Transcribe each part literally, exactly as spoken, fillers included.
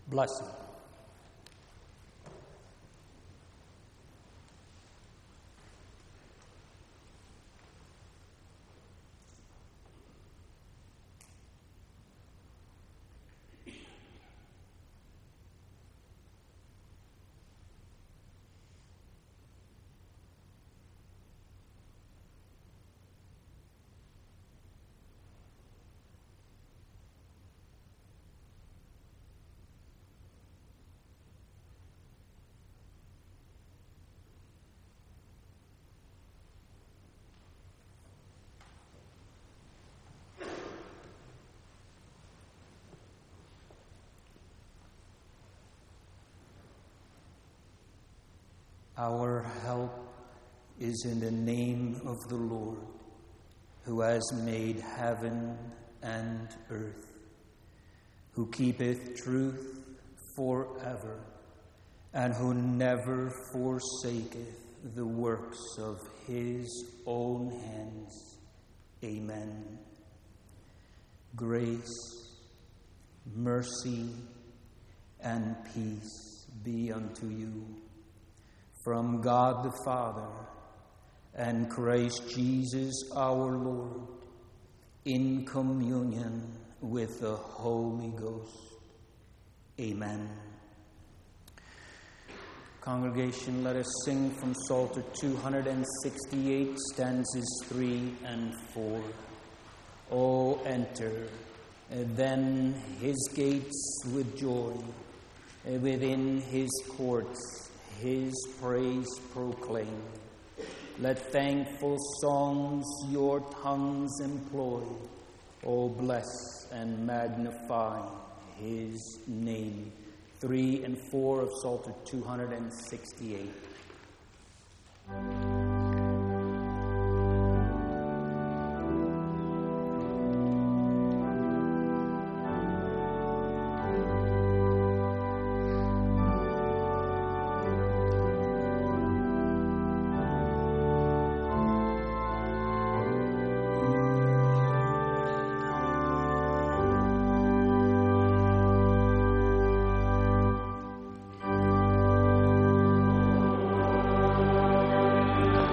Blessing. Our help is in the name of the Lord, who has made heaven and earth, who keepeth truth forever, and who never forsaketh the works of his own hands. Amen. Grace, mercy, and peace be unto you from God the Father and Christ Jesus our Lord, in communion with the Holy Ghost. Amen. Congregation, let us sing from Psalter two sixty-eight, stanzas three and four. O enter, then his gates with joy, within his courts his praise proclaim. Let thankful songs your tongues employ. O bless and magnify his name. Three and four of Psalter two sixty-eight. Thank you.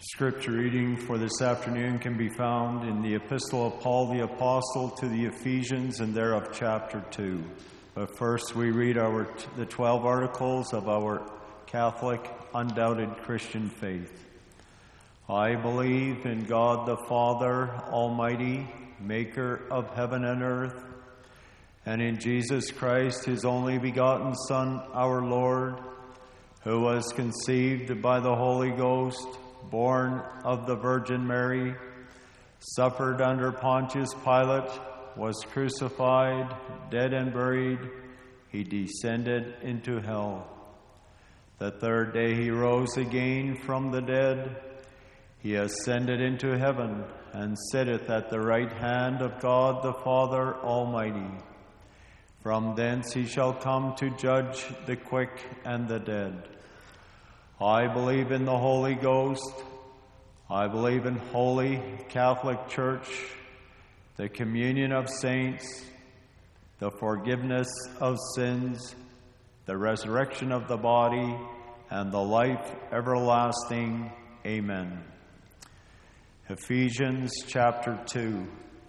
Scripture reading for this afternoon can be found in the Epistle of Paul the Apostle to the Ephesians, and thereof chapter two. But first we read our the twelve articles of our Catholic, undoubted Christian faith. I believe in God the Father Almighty, maker of heaven and earth, and in Jesus Christ, his only begotten Son, our Lord, who was conceived by the Holy Ghost, born of the Virgin Mary, suffered under Pontius Pilate, was crucified, dead and buried. He descended into hell. The third day he rose again from the dead. He ascended into heaven and sitteth at the right hand of God the Father Almighty. From thence he shall come to judge the quick and the dead. I believe in the Holy Ghost. I believe in Holy Catholic Church, the communion of saints, the forgiveness of sins, the resurrection of the body, and the life everlasting. Amen. Ephesians chapter two.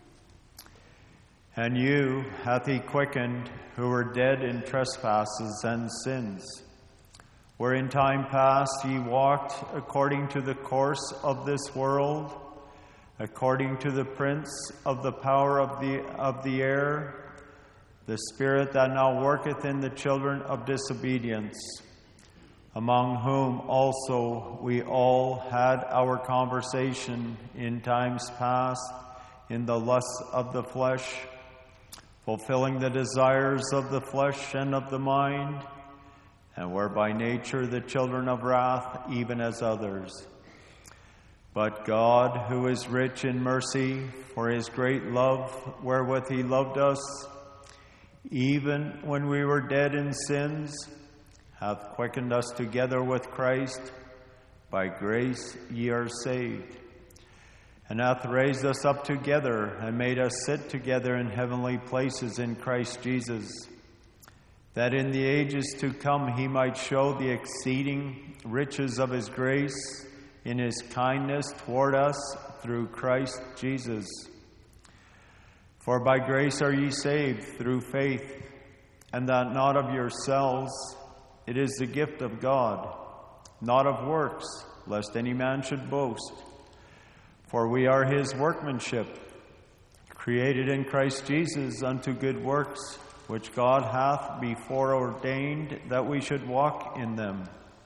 And you hath he quickened, who were dead in trespasses and sins, where in time past ye walked according to the course of this world, according to the prince of the power of the of the air, the spirit that now worketh in the children of disobedience, among whom also we all had our conversation in times past in the lusts of the flesh, fulfilling the desires of the flesh and of the mind, and were by nature the children of wrath, even as others. But God, who is rich in mercy, for his great love wherewith he loved us, even when we were dead in sins, hath quickened us together with Christ. By grace ye are saved, and hath raised us up together, and made us sit together in heavenly places in Christ Jesus, that in the ages to come he might show the exceeding riches of his grace in his kindness toward us through Christ Jesus. For by grace are ye saved through faith, and that not of yourselves, it is the gift of God, not of works, lest any man should boast. For we are his workmanship, created in Christ Jesus unto good works, which God hath before ordained that we should walk in them.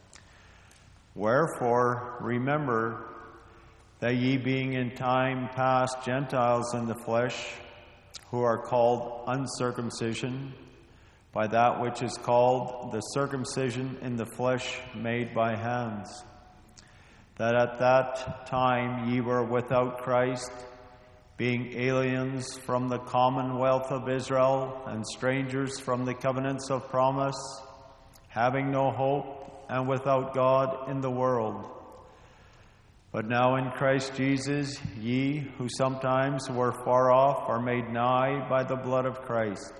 Wherefore, remember that ye being in time past Gentiles in the flesh, who are called uncircumcision, by that which is called the circumcision in the flesh made by hands, that at that time ye were without Christ, being aliens from the commonwealth of Israel, and strangers from the covenants of promise, having no hope, and without God in the world. But now in Christ Jesus, ye, who sometimes were far off, are made nigh by the blood of Christ.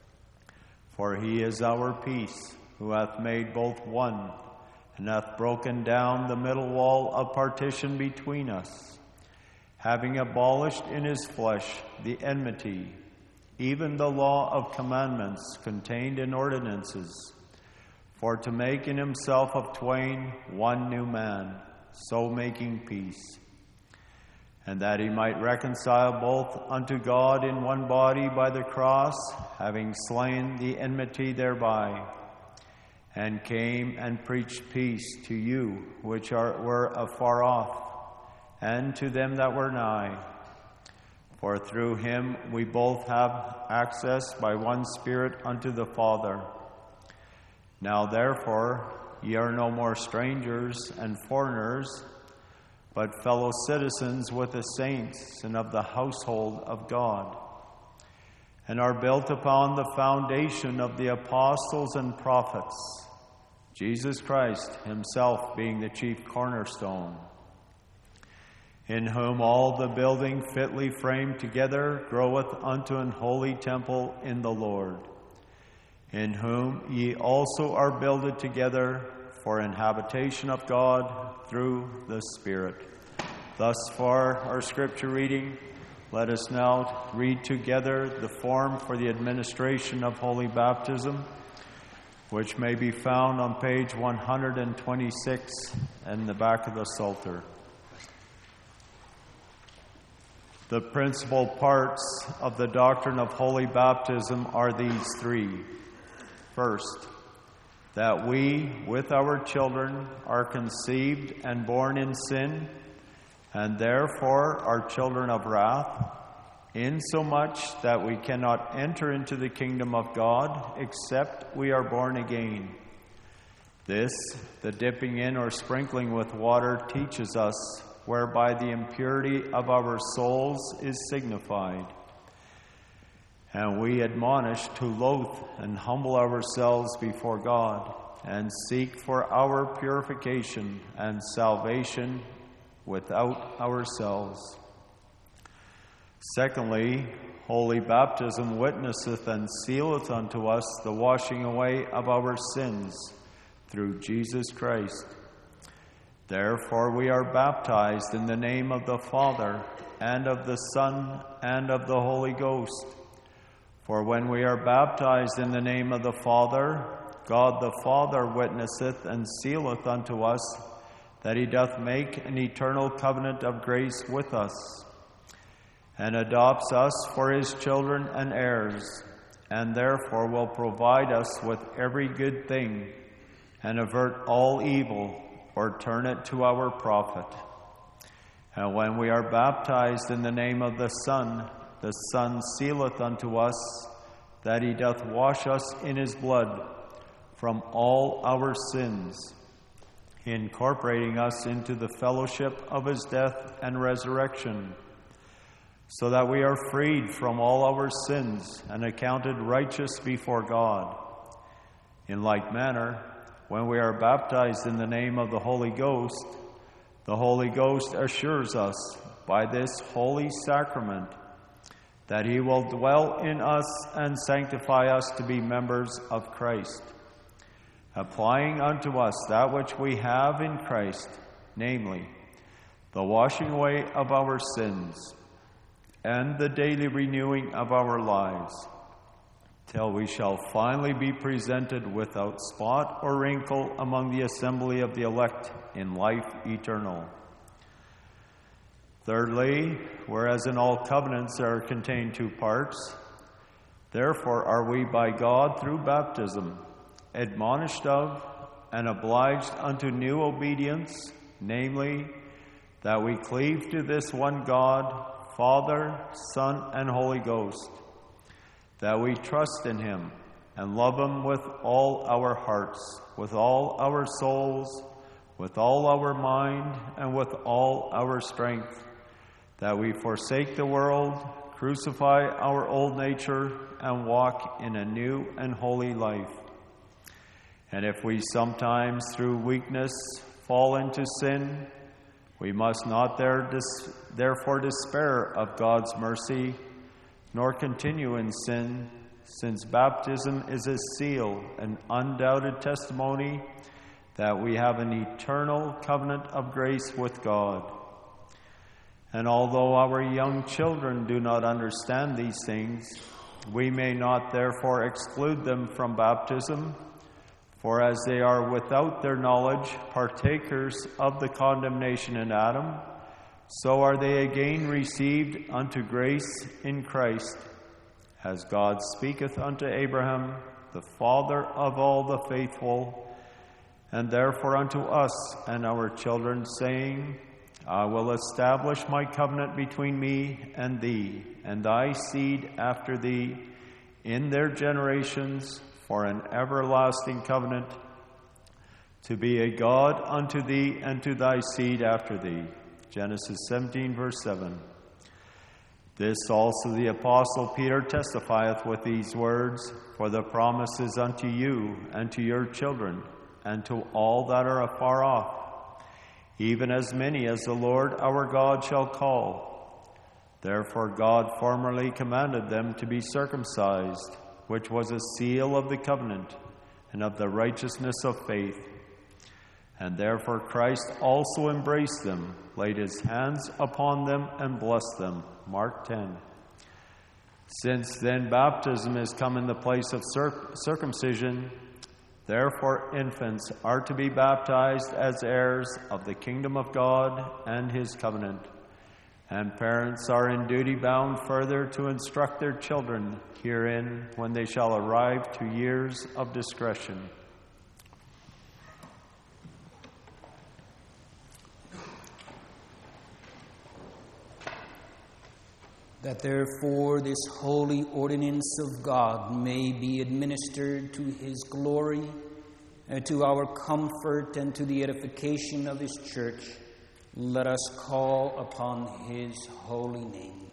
For he is our peace, who hath made both one, and hath broken down the middle wall of partition between us, having abolished in his flesh the enmity, even the law of commandments contained in ordinances, for to make in himself of twain one new man, so making peace, and that he might reconcile both unto God in one body by the cross, having slain the enmity thereby, and came and preached peace to you which are, were afar off, and to them that were nigh. For through him we both have access by one Spirit unto the Father. Now therefore ye are no more strangers and foreigners, but fellow citizens with the saints and of the household of God, and are built upon the foundation of the apostles and prophets, Jesus Christ himself being the chief cornerstone, in whom all the building fitly framed together groweth unto an holy temple in the Lord, in whom ye also are builded together for an habitation of God through the Spirit. Thus far, our scripture reading. Let us now read together the form for the administration of holy baptism, which may be found on page one hundred twenty-six in the back of the Psalter. The principal parts of the doctrine of holy baptism are these three. First, that we, with our children, are conceived and born in sin, and therefore are children of wrath, insomuch that we cannot enter into the kingdom of God except we are born again. This, the dipping in or sprinkling with water, teaches us, whereby the impurity of our souls is signified. And we admonish to loathe and humble ourselves before God, and seek for our purification and salvation without ourselves. Secondly, holy baptism witnesseth and sealeth unto us the washing away of our sins through Jesus Christ. Therefore we are baptized in the name of the Father, and of the Son, and of the Holy Ghost. For when we are baptized in the name of the Father, God the Father witnesseth and sealeth unto us that he doth make an eternal covenant of grace with us, and adopts us for his children and heirs, and therefore will provide us with every good thing, and avert all evil, or turn it to our profit. And when we are baptized in the name of the Son, the Son sealeth unto us that he doth wash us in his blood from all our sins, incorporating us into the fellowship of his death and resurrection, so that we are freed from all our sins and accounted righteous before God. In like manner, when we are baptized in the name of the Holy Ghost, the Holy Ghost assures us by this holy sacrament that he will dwell in us and sanctify us to be members of Christ, applying unto us that which we have in Christ, namely, the washing away of our sins and the daily renewing of our lives, till we shall finally be presented without spot or wrinkle among the assembly of the elect in life eternal. Thirdly, whereas in all covenants there are contained two parts, therefore are we by God through baptism admonished of and obliged unto new obedience, namely, that we cleave to this one God, Father, Son, and Holy Ghost, that we trust in him and love him with all our hearts, with all our souls, with all our mind, and with all our strength, that we forsake the world, crucify our old nature, and walk in a new and holy life. And if we sometimes through weakness fall into sin, we must not there dis- therefore despair of God's mercy, nor continue in sin, since baptism is a seal, an undoubted testimony that we have an eternal covenant of grace with God. And although our young children do not understand these things, we may not therefore exclude them from baptism, for as they are without their knowledge partakers of the condemnation in Adam, so are they again received unto grace in Christ, as God speaketh unto Abraham, the father of all the faithful, and therefore unto us and our children, saying, I will establish my covenant between me and thee, and thy seed after thee, in their generations, for an everlasting covenant, to be a God unto thee and to thy seed after thee. Genesis seventeen, verse seven. This also the Apostle Peter testifieth with these words, for the promise is unto you and to your children, and to all that are afar off, even as many as the Lord our God shall call. Therefore God formerly commanded them to be circumcised, which was a seal of the covenant and of the righteousness of faith. And therefore Christ also embraced them, laid his hands upon them, and blessed them. Mark ten. Since then baptism is come in the place of circ- circumcision, therefore infants are to be baptized as heirs of the kingdom of God and his covenant. And parents are in duty bound further to instruct their children herein when they shall arrive to years of discretion. That therefore this holy ordinance of God may be administered to his glory, and to our comfort and to the edification of his church, let us call upon his holy name.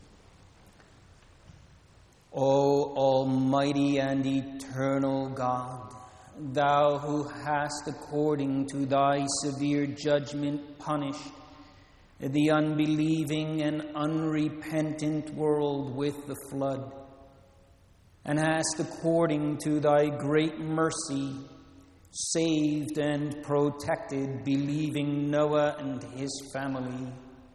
O almighty and eternal God, thou who hast according to thy severe judgment punished the unbelieving and unrepentant world with the flood, and hast according to thy great mercy saved and protected believing Noah and his family.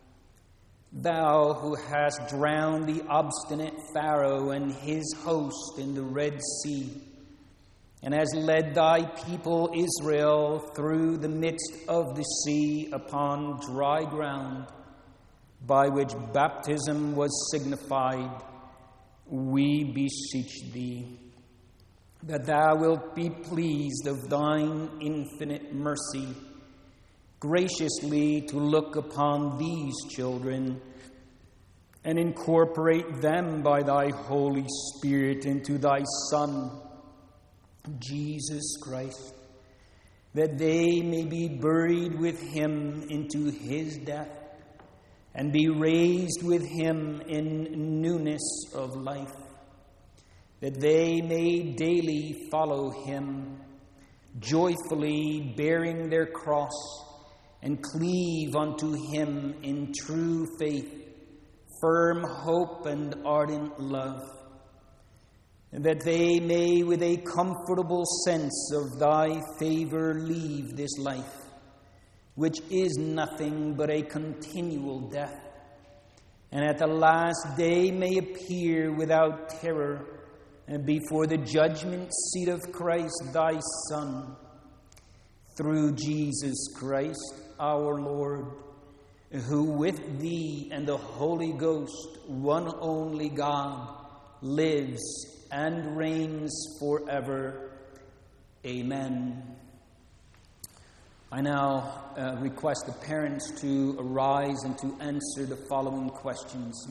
Thou who hast drowned the obstinate Pharaoh and his host in the Red Sea, and hast led thy people Israel through the midst of the sea upon dry ground, by which baptism was signified, we beseech thee that thou wilt be pleased of thine infinite mercy graciously to look upon these children and incorporate them by thy Holy Spirit into thy Son, Jesus Christ, that they may be buried with him into his death and be raised with him in newness of life, that they may daily follow him, joyfully bearing their cross, and cleave unto him in true faith, firm hope, and ardent love, and that they may with a comfortable sense of thy favor leave this life, which is nothing but a continual death, and at the last day may appear without terror and before the judgment seat of Christ thy Son, through Jesus Christ our Lord, who with thee and the Holy Ghost, one only God, lives and reigns forever. Amen. I now uh, request the parents to arise and to answer the following questions.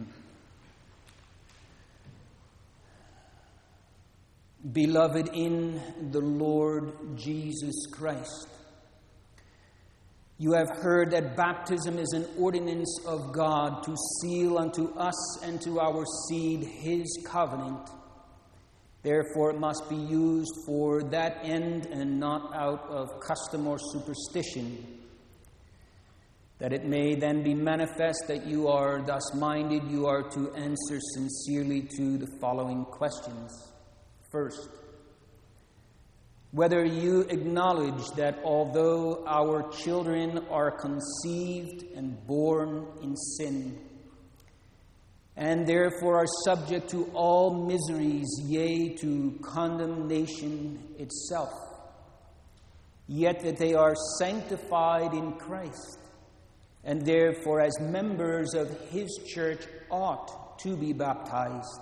Beloved in the Lord Jesus Christ, you have heard that baptism is an ordinance of God to seal unto us and to our seed his covenant. Therefore it must be used for that end and not out of custom or superstition, that it may then be manifest that you are thus minded. You are to answer sincerely to the following questions. First, whether you acknowledge that although our children are conceived and born in sin, and therefore are subject to all miseries, yea, to condemnation itself, yet that they are sanctified in Christ, and therefore as members of his church ought to be baptized.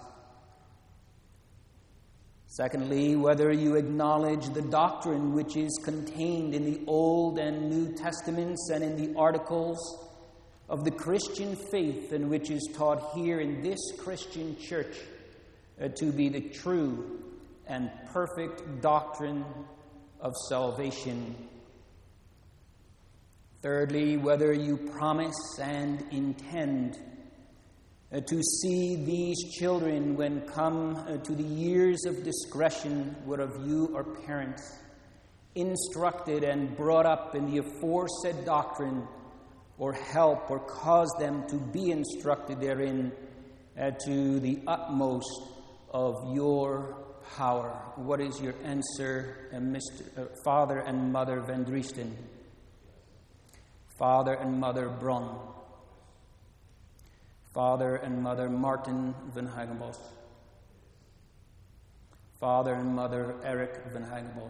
Secondly, whether you acknowledge the doctrine which is contained in the Old and New Testaments and in the articles of the Christian faith, and which is taught here in this Christian church uh, to be the true and perfect doctrine of salvation. Thirdly, whether you promise and intend Uh, to see these children, when come uh, to the years of discretion, whereof you are parents, instructed and brought up in the aforesaid doctrine, or help or cause them to be instructed therein uh, to the utmost of your Hauer, what is your answer, uh, Mister Uh, Father and Mother Van Driesten? Father and Mother Bron? Father and Mother Martin van Hagenbos? Father and Mother Eric van Hagenbos?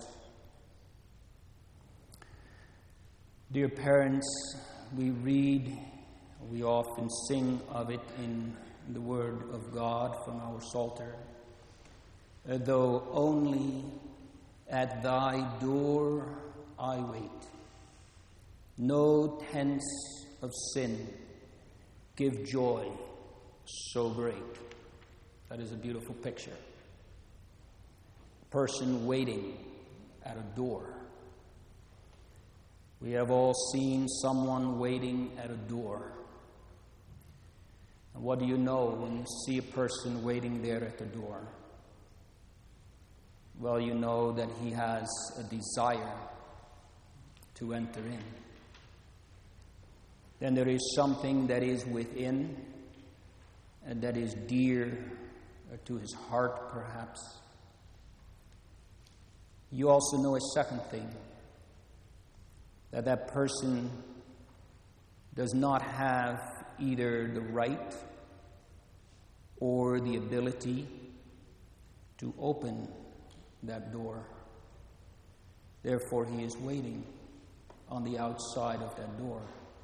Dear parents, we read, we often sing of it in the Word of God from our Psalter. Though only at thy door I wait, no tents of sin give joy so great. That is a beautiful picture. A person waiting at a door. We have all seen someone waiting at a door. And what do you know when you see a person waiting there at the door? Well, you know that he has a desire to enter in. Then there is something that is within and that is dear to his heart, perhaps. You also know a second thing, that that person does not have either the right or the ability to open that door. Therefore, he is waiting on the outside of that door.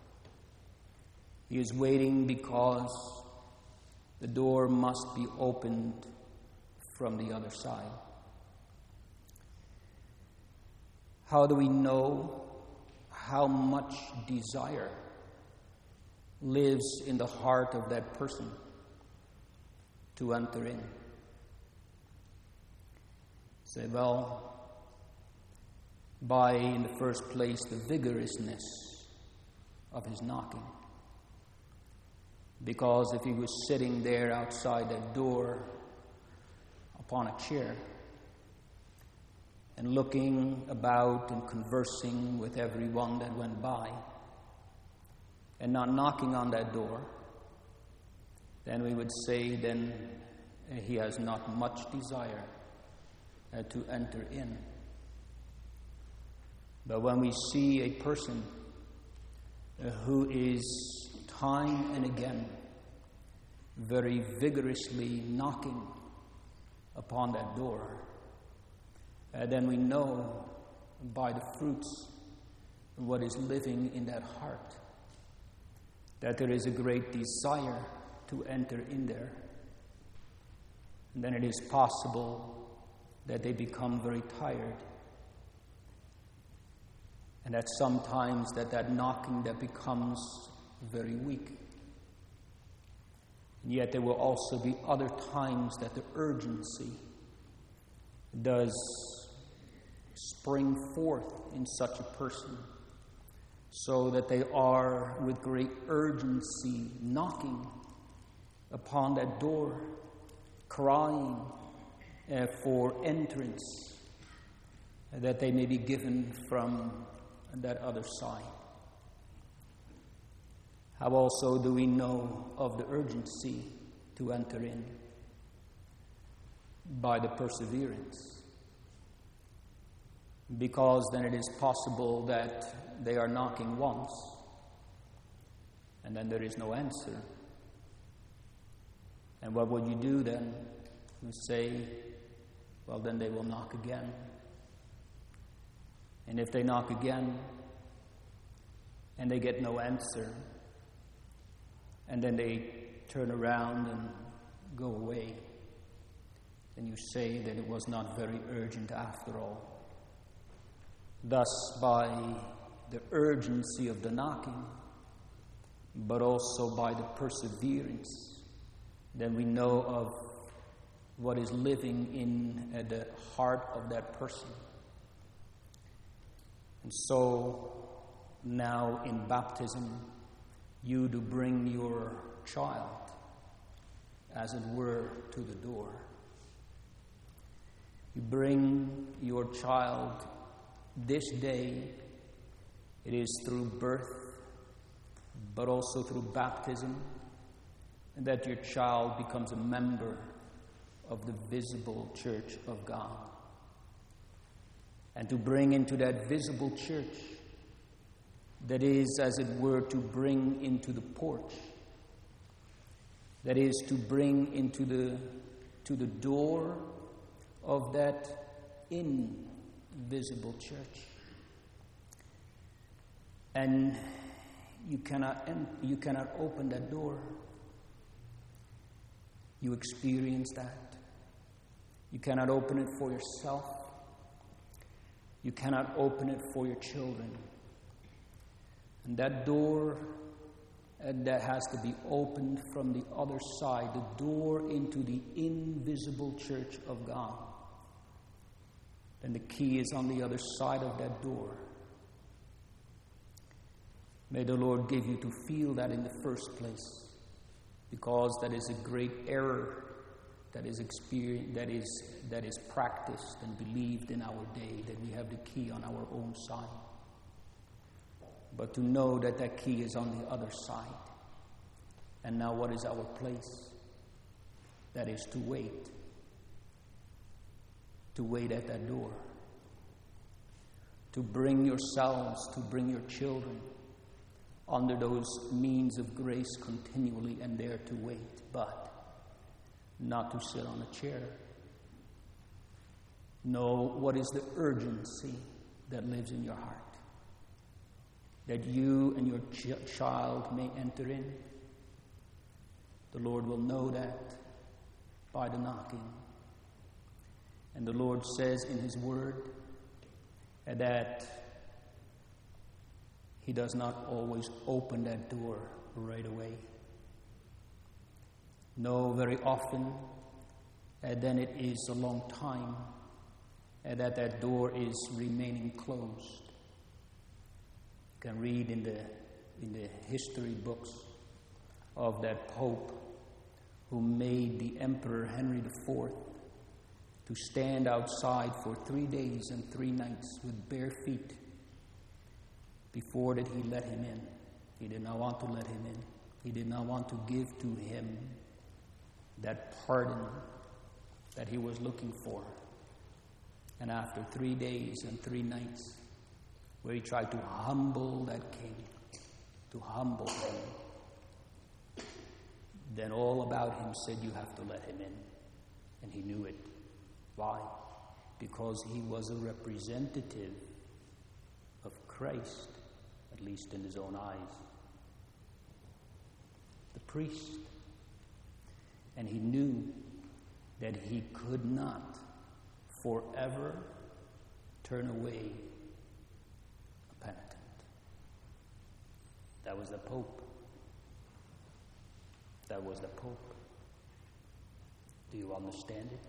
He is waiting because the door must be opened from the other side. How do we know how much desire lives in the heart of that person to enter in? Say, well, by, in the first place, the vigorousness of his knocking. Because if he was sitting there outside that door upon a chair and looking about and conversing with everyone that went by and not knocking on that door, then we would say then he has not much desire Uh, to enter in. But when we see a person uh, who is time and again very vigorously knocking upon that door, uh, then we know by the fruits of what is living in that heart that there is a great desire to enter in there. And then it is possible that they become very tired. And that sometimes that, that knocking that becomes very weak. And yet there will also be other times that the urgency does spring forth in such a person, so that they are with great urgency knocking upon that door, crying Uh, for entrance, uh, that they may be given from that other side. How also do we know of the urgency to enter in? By the perseverance. Because then it is possible that they are knocking once, and then there is no answer. And what would you do then? You say, well, then they will knock again. And if they knock again, and they get no answer, and then they turn around and go away, then you say that it was not very urgent after all. Thus, by the urgency of the knocking, but also by the perseverance, then we know of what is living in uh, the heart of that person. And so now in baptism, you do bring your child, as it were, to the door. You bring your child this day. It is through birth, but also through baptism, and that your child becomes a member of the visible church of God. And to bring into that visible church, that is, as it were, to bring into the porch, that is, to bring into the, to the door of that invisible church. And you cannot, you cannot open that door. You experience that. You cannot open it for yourself. You cannot open it for your children. And that door uh, that has to be opened from the other side, the door into the invisible church of God. And the key is on the other side of that door. May the Lord give you to feel that in the first place, because that is a great error that is experienced, that is that is practiced and believed in our day, that we have the key on our own side. But to know that that key is on the other side. And now what is our place? That is to wait. To wait at that door. To bring yourselves, to bring your children under those means of grace continually, and there to wait, but not to sit on a chair. Know what is the urgency that lives in your heart, that you and your ch- child may enter in. The Lord will know that by the knocking. And the Lord says in His Word that He does not always open that door right away. No, very often, and then it is a long time, and that that door is remaining closed. You can read in the in the history books of that Pope who made the Emperor Henry the Fourth to stand outside for three days and three nights with bare feet before that he let him in. He did not want to let him in. He did not want to give to him that pardon that he was looking for. And after three days and three nights, where he tried to humble that king, to humble him, then all about him said, you have to let him in. And he knew it. Why? Because he was a representative of Christ, at least in his own eyes. The priest. And he knew that he could not forever turn away a penitent. That was the Pope. That was the Pope. Do you understand it?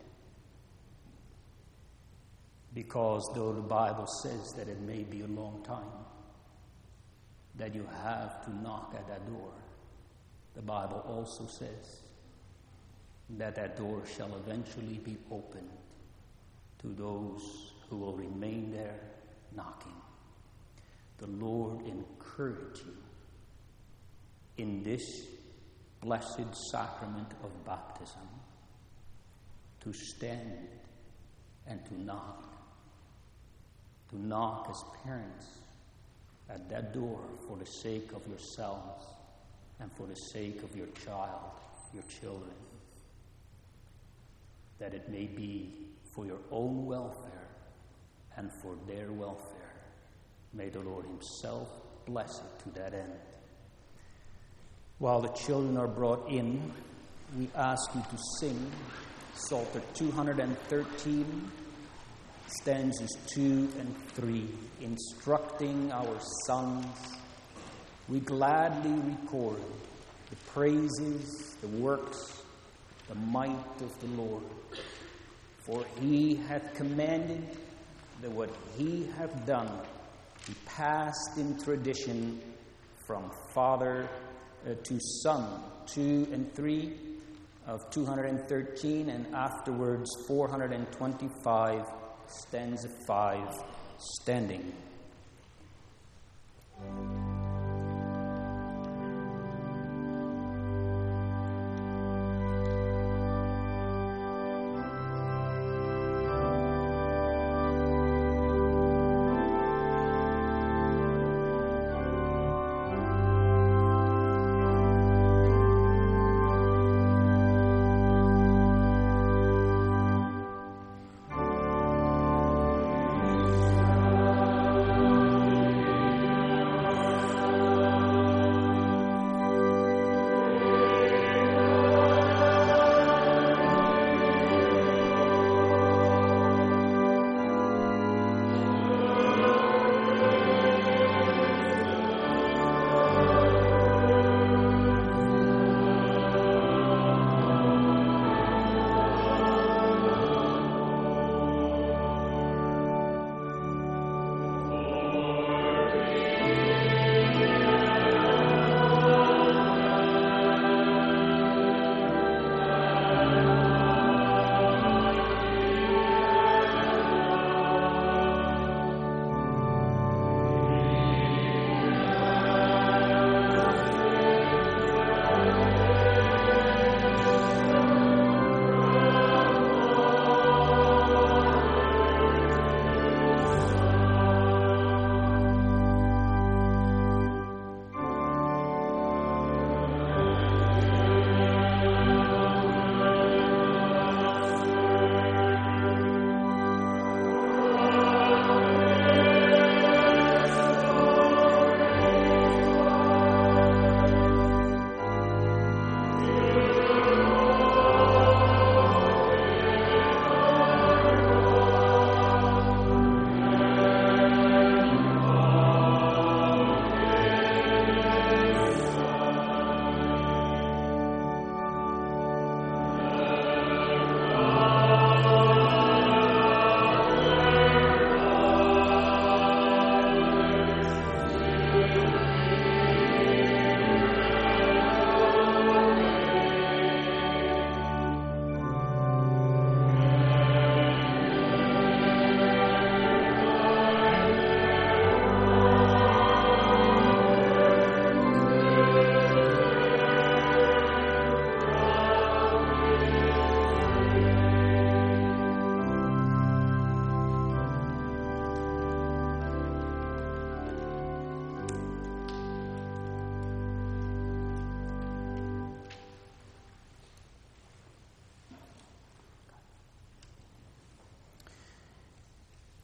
Because though the Bible says that it may be a long time, that you have to knock at that door, the Bible also says that that door shall eventually be opened to those who will remain there knocking. The Lord encourage you in this blessed sacrament of baptism to stand and to knock. To knock as parents at that door for the sake of yourselves and for the sake of your child, your children. That it may be for your own welfare and for their welfare. May the Lord Himself bless it to that end. While the children are brought in, we ask you to sing Psalter two hundred thirteen, stanzas two and three, instructing our sons. We gladly record the praises, the works, the might of the Lord. For He hath commanded that what He hath done be passed in tradition from father uh, to son. Two and three of two hundred thirteen, and afterwards four hundred twenty-five, stanza five, standing.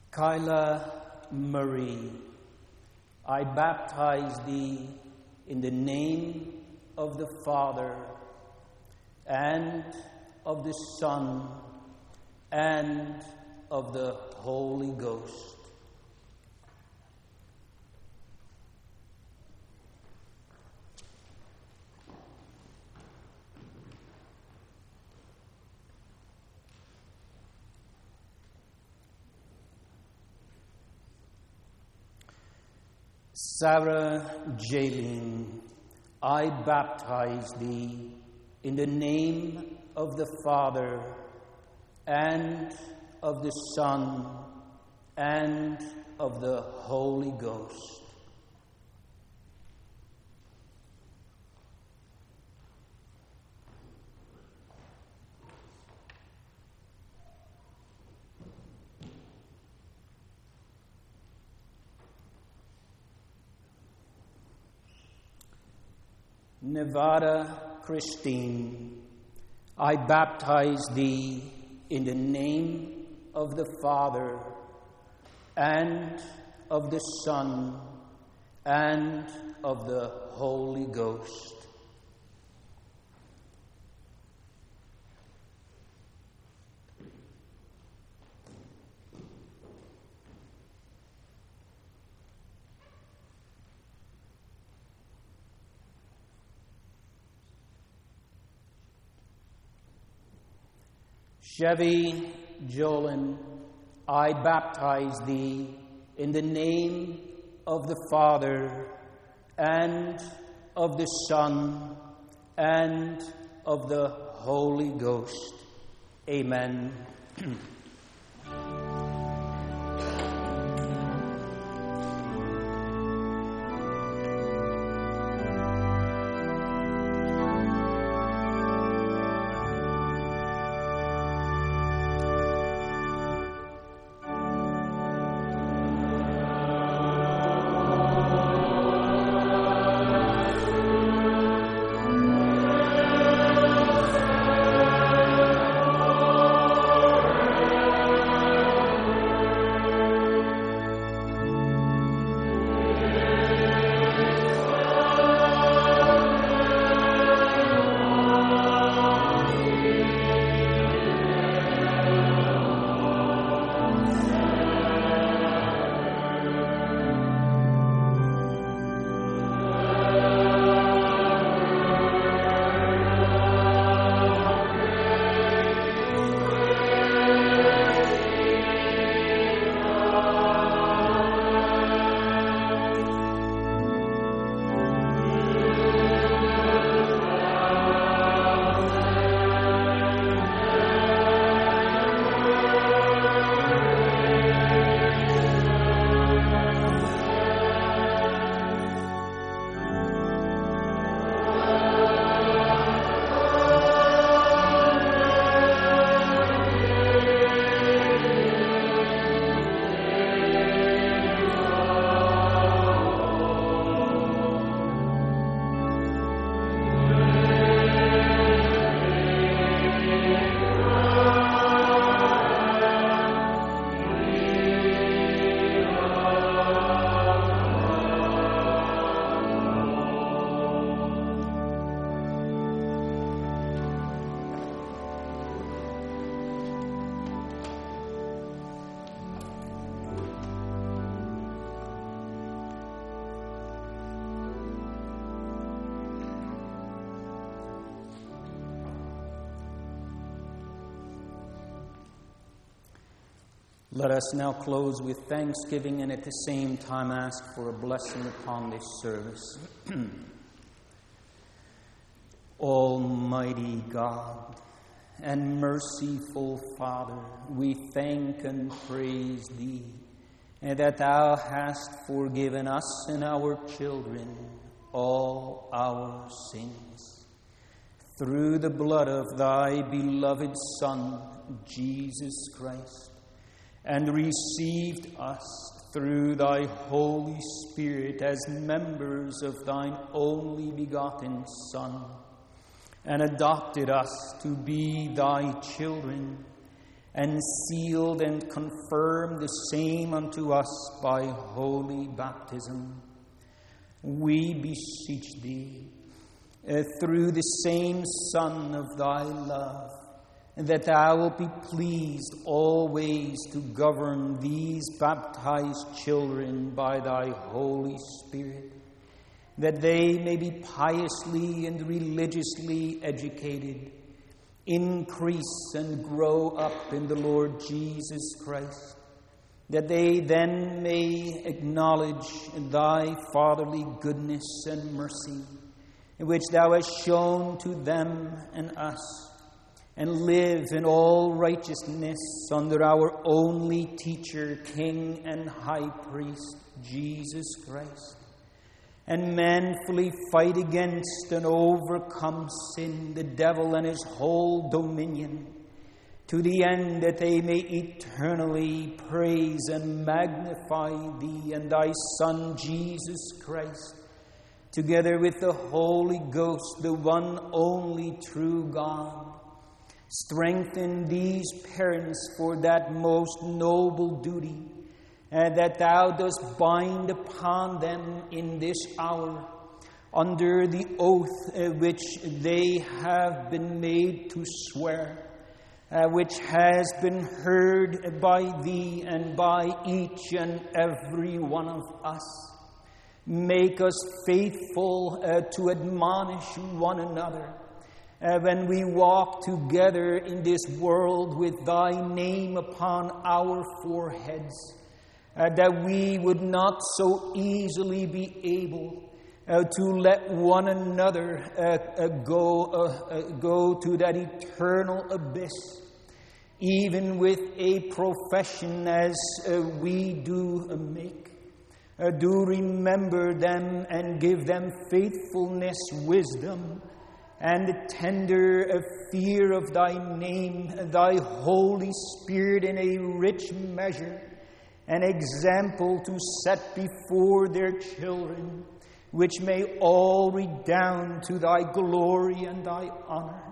Kyla Marie, I baptize thee in the name of the Father and of the Son and of the Holy Ghost. Sarah Jaylene, I baptize thee in the name of the Father and of the Son and of the Holy Ghost. Nevada Christine, I baptize thee in the name of the Father and of the Son and of the Holy Ghost. Chevy Jolin, I baptize thee in the name of the Father and of the Son and of the Holy Ghost. Amen. Let us now close with thanksgiving and at the same time ask for a blessing upon this service. Almighty God and merciful Father, we thank and praise Thee, and that Thou hast forgiven us and our children all our sins. Through the blood of Thy beloved Son, Jesus Christ, and received us through Thy Holy Spirit as members of Thine only begotten Son, and adopted us to be Thy children, and sealed and confirmed the same unto us by holy baptism. We beseech thee, uh, through the same Son of thy love, that thou wilt be pleased always to govern these baptized children by thy Holy Spirit, that they may be piously and religiously educated, increase and grow up in the Lord Jesus Christ, that they then may acknowledge thy fatherly goodness and mercy, which thou hast shown to them and us, and live in all righteousness under our only teacher, King, and High Priest, Jesus Christ, and manfully fight against and overcome sin, the devil, and his whole dominion, to the end that they may eternally praise and magnify thee and thy Son, Jesus Christ, together with the Holy Ghost, the one only true God. Strengthen these parents for that most noble duty, uh, that thou dost bind upon them in this hour, under the oath uh, which they have been made to swear, uh, which has been heard by thee and by each and every one of us. Make us faithful uh, to admonish one another, Uh, when we walk together in this world with thy name upon our foreheads, uh, that we would not so easily be able uh, to let one another uh, uh, go, uh, uh, go to that eternal abyss, even with a profession as uh, we do uh, make. Uh, do remember them and give them faithfulness, wisdom, and the tender fear of thy name, thy Holy Spirit in a rich measure, an example to set before their children, which may all redound to thy glory and thy honor.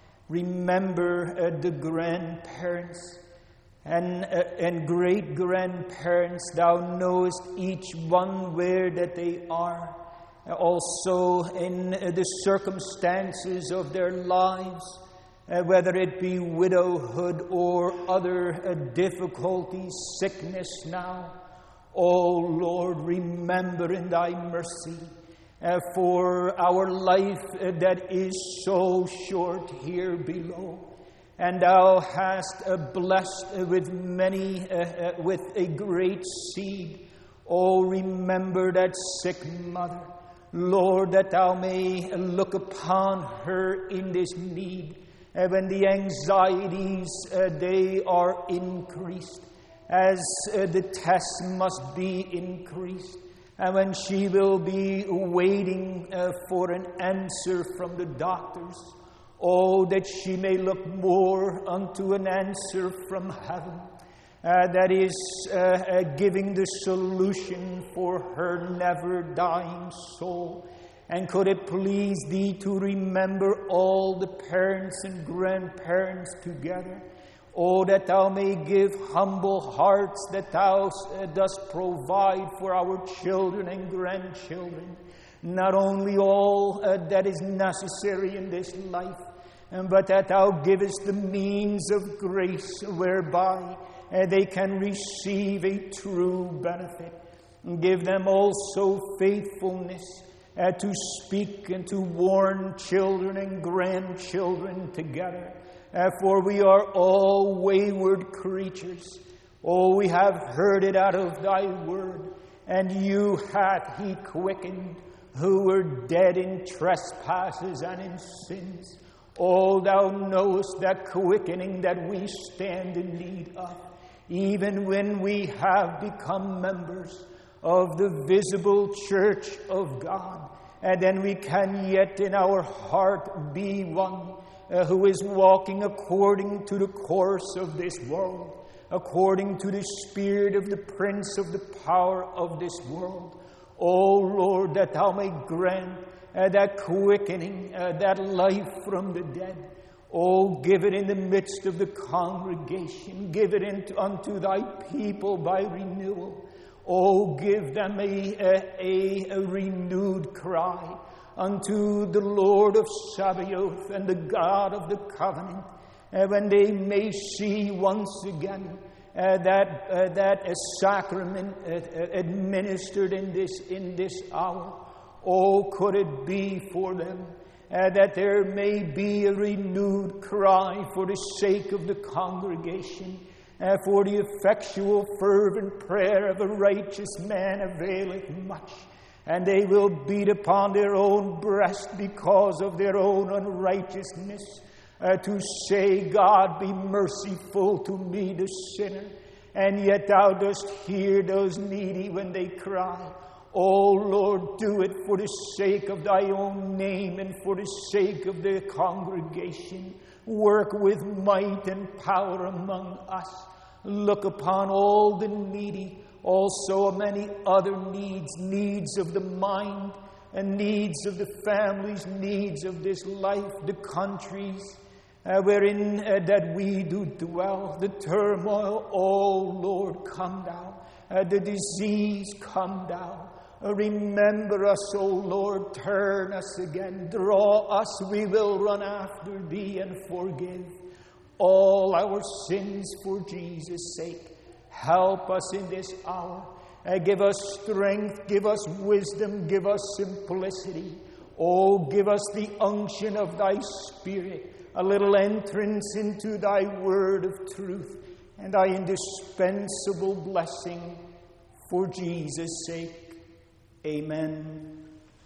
Remember uh, the grandparents and, uh, and great-grandparents. Thou knowest each one where that they are, also in the circumstances of their lives, uh, whether it be widowhood or other uh, difficulties, sickness now. Oh Lord, remember in thy mercy, uh, for our life uh, that is so short here below, and thou hast uh, blessed uh, with many, uh, uh, with a great seed. Oh, remember that sick mother. Lord, that thou may look upon her in this need, uh, when the anxieties, uh, they are increased, as uh, the tests must be increased, and when she will be waiting uh, for an answer from the doctors. Oh, that she may look more unto an answer from heaven, Uh, that is uh, uh, giving the solution for her never-dying soul. And could it please thee to remember all the parents and grandparents together? Oh, that thou may give humble hearts, that thou uh, dost provide for our children and grandchildren, not only all uh, that is necessary in this life, but that thou givest the means of grace whereby Uh, they can receive a true benefit. Give them also faithfulness uh, to speak and to warn children and grandchildren together. Uh, for we are all wayward creatures. Oh, we have heard it out of thy word, and you hath he quickened, who were dead in trespasses and in sins. Oh, thou knowest that quickening that we stand in need of, even when we have become members of the visible church of God, and then we can yet in our heart be one uh, who is walking according to the course of this world, according to the spirit of the prince of the power of this world. O Lord, that thou may grant uh, that quickening, uh, that life from the dead. Oh, give it in the midst of the congregation. Give it into, unto thy people by renewal. Oh, give them a, a, a renewed cry unto the Lord of Sabaoth and the God of the covenant, uh, when they may see once again uh, that uh, that uh, sacrament uh, uh, administered in this in this hour. Oh, could it be for them uh, that there may be a renewed cry for the sake of the congregation, uh, for the effectual fervent prayer of a righteous man availeth much. And they will beat upon their own breast because of their own unrighteousness, uh, to say, God, be merciful to me, the sinner. And yet thou dost hear those needy when they cry. Oh, Lord, do it for the sake of thy own name and for the sake of the congregation. Work with might and power among us. Look upon all the needy. Also many other needs, needs of the mind, and needs of the families, needs of this life, the countries uh, wherein uh, that we do dwell, the turmoil. Oh, Lord, come down. Uh, the disease, come down. Uh, remember us, O Lord, turn us again, draw us, we will run after thee and forgive all our sins for Jesus' sake. Help us in this hour. Uh, give us strength, give us wisdom, give us simplicity. Oh, give us the unction of thy Spirit, a little entrance into thy word of truth, and thy indispensable blessing for Jesus' sake. Amen.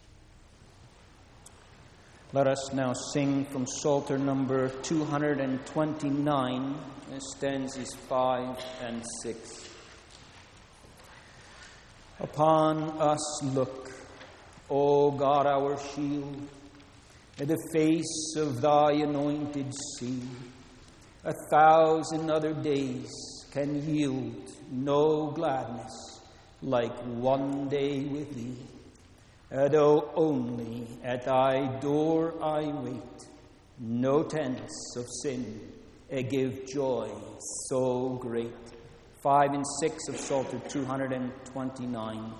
Let us now sing from Psalter number two hundred twenty-nine, stanzas five and six. Upon us look, O God our shield, at the face of thy anointed seed. A thousand other days can yield no gladness like one day with thee. Though only at thy door I wait, no tents of sin give joy so great. Five and six of Psalter two hundred twenty-nine.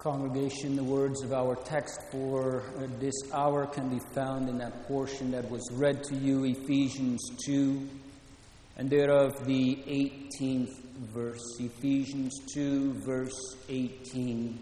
Congregation, the words of our text for uh, this hour can be found in that portion that was read to you, Ephesians two, and thereof the eighteenth verse. Ephesians two, verse eighteen.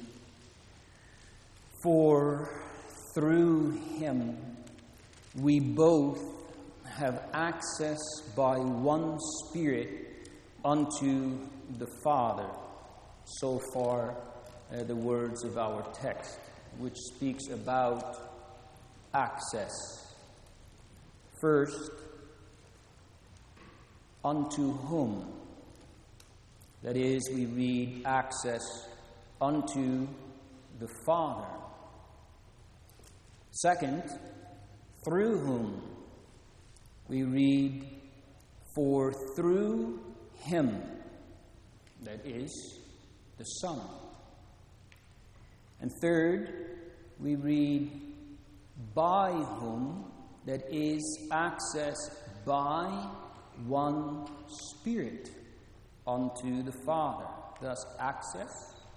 For through him we both have access by one Spirit unto the Father. So far, Uh, the words of our text, which speaks about access. First, unto whom? That is, we read access unto the Father. Second, through whom? We read, for through him, that is, the Son. And third, we read, by whom, that is, access by one Spirit unto the Father. Thus, access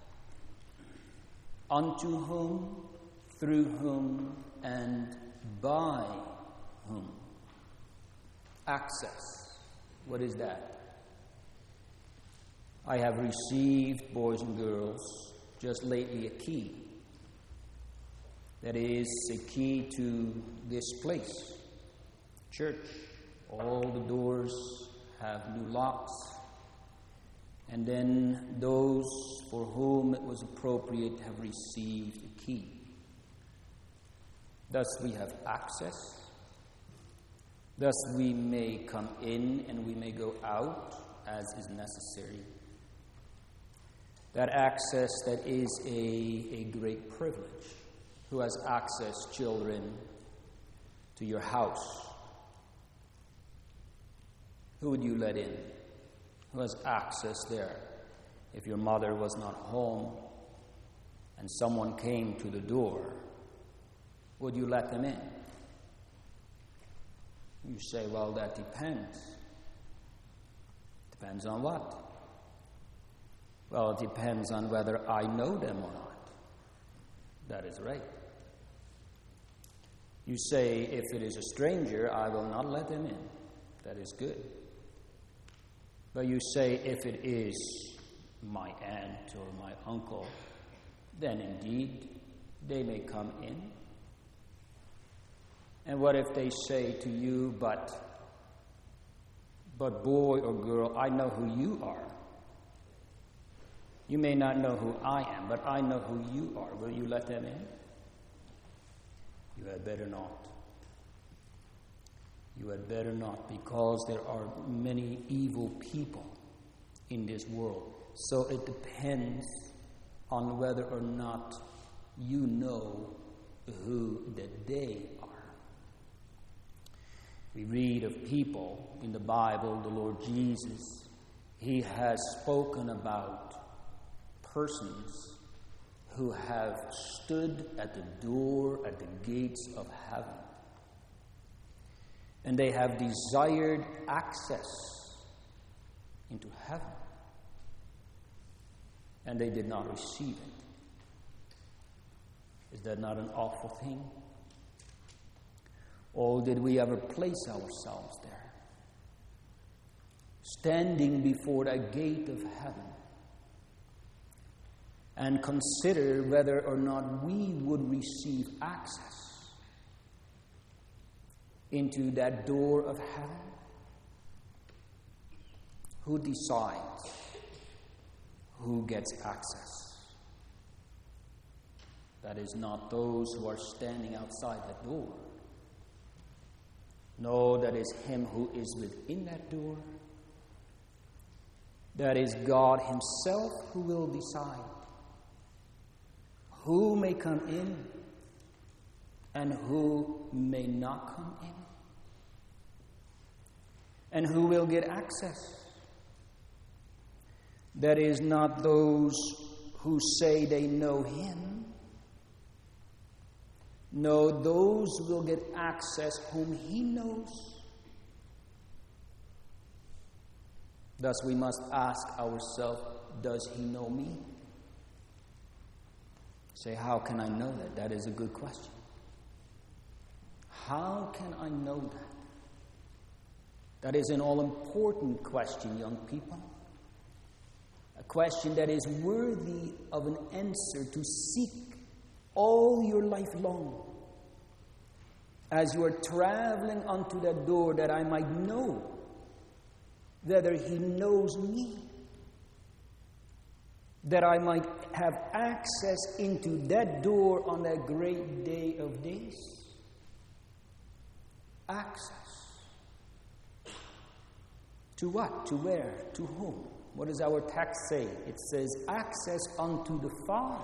unto whom, through whom, and by whom. Access. What is that? I have received, boys and girls, just lately a key. That is a key to this place, church. All the doors have new locks. And then those for whom it was appropriate have received a key. Thus we have access. Thus we may come in and we may go out as is necessary. That access that is a, a great privilege. Who has access, children, to your house? Who would you let in? Who has access there? If your mother was not home and someone came to the door, would you let them in? You say, well, that depends. Depends on what? Well, it depends on whether I know them or not. That is right. You say, if it is a stranger, I will not let them in. That is good. But you say, if it is my aunt or my uncle, then indeed they may come in. And what if they say to you, but, but boy or girl, I know who you are. You may not know who I am, but I know who you are. Will you let them in? You had better not. You had better not, because there are many evil people in this world. So it depends on whether or not you know who that they are. We read of people in the Bible, the Lord Jesus, he has spoken about persons who have stood at the door, at the gates of heaven. And they have desired access into heaven. And they did not receive it. Is that not an awful thing? Oh, did we ever place ourselves there? Standing before that gate of heaven. And consider whether or not we would receive access into that door of heaven. Who decides who gets access? That is not those who are standing outside that door. No, that is him who is within that door. That is God himself who will decide who may come in and who may not come in, and who will get access. That is not those who say they know him. No, those will get access whom he knows. Thus we must ask ourselves, does he know me? Say, how can I know that? That is a good question. How can I know that? That is an all-important question, young people. A question that is worthy of an answer to seek all your life long. As you are traveling unto that door, that I might know whether He knows me. That I might have access into that door on that great day of days. Access. To what? To where? To whom? What does our text say? It says, access unto the Father.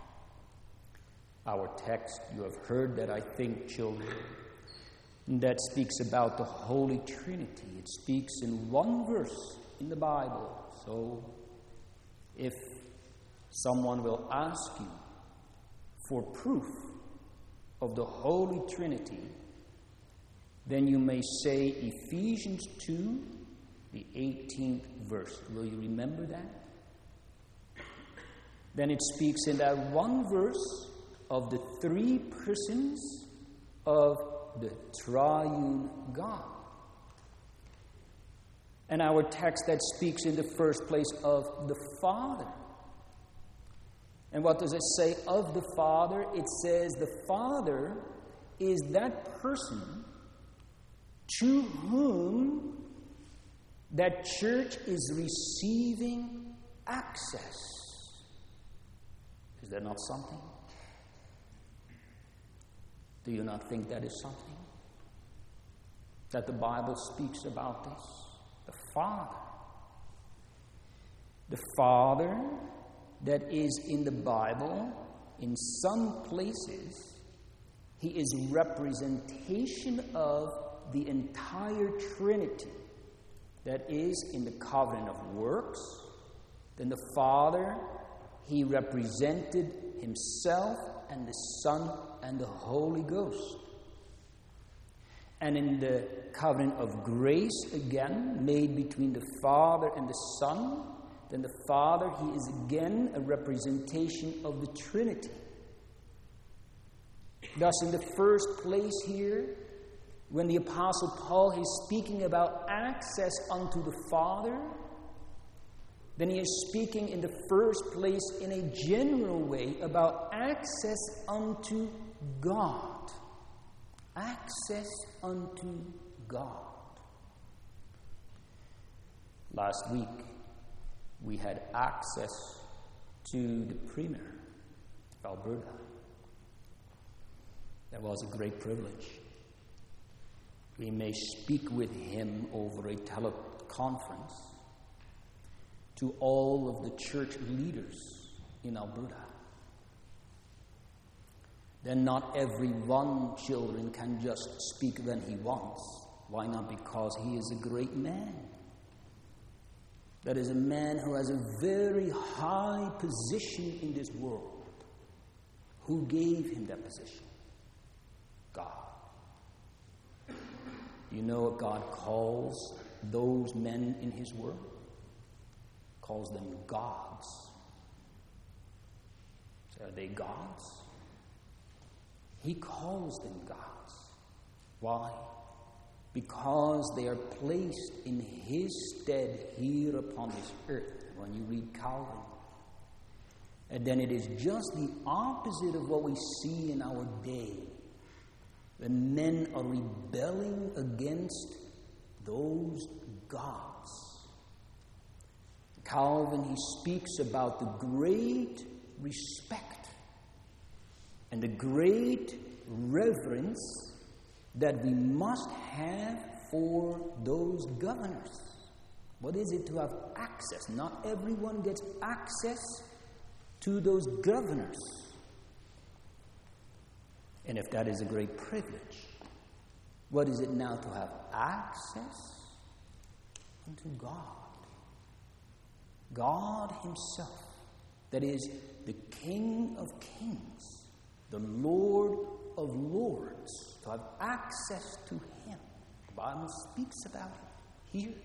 Our text, you have heard that, I think, children, that speaks about the Holy Trinity. It speaks in one verse in the Bible. So, if someone will ask you for proof of the Holy Trinity, then you may say Ephesians two, the eighteenth verse. Will you remember that? Then it speaks in that one verse of the three persons of the triune God. And our text that speaks in the first place of the Father. And what does it say of the Father? It says the Father is that person to whom that church is receiving access. Is that not something? Do you not think that is something? That the Bible speaks about this? The Father. The Father that is in the Bible, in some places, He is representation of the entire Trinity. That is in the covenant of works. Then the Father, He represented Himself and the Son and the Holy Ghost. And in the covenant of grace, again, made between the Father and the Son, then the Father, He is again a representation of the Trinity. Thus, in the first place here, when the Apostle Paul is speaking about access unto the Father, then he is speaking in the first place in a general way about access unto God. Access unto God. Last week, we had access to the Premier of Alberta. That was a great privilege. We may speak with him over a teleconference to all of the church leaders in Alberta. Then not every one, children, can just speak when he wants. Why not? Because he is a great man. That is a man who has a very high position in this world. Who gave him that position? God. You know what God calls those men in His Word? Calls them gods. So are they gods? He calls them gods. Why? Because they are placed in His stead here upon this earth. When you read Calvin, and then it is just the opposite of what we see in our day. When men are rebelling against those gods. Calvin, he speaks about the great respect and the great reverence that we must have for those governors. What is it to have access? Not everyone gets access to those governors. And if that is a great privilege, what is it now to have access unto God? God Himself, that is the King of Kings, the Lord of Lords, to have access to Him. The Bible speaks about it here.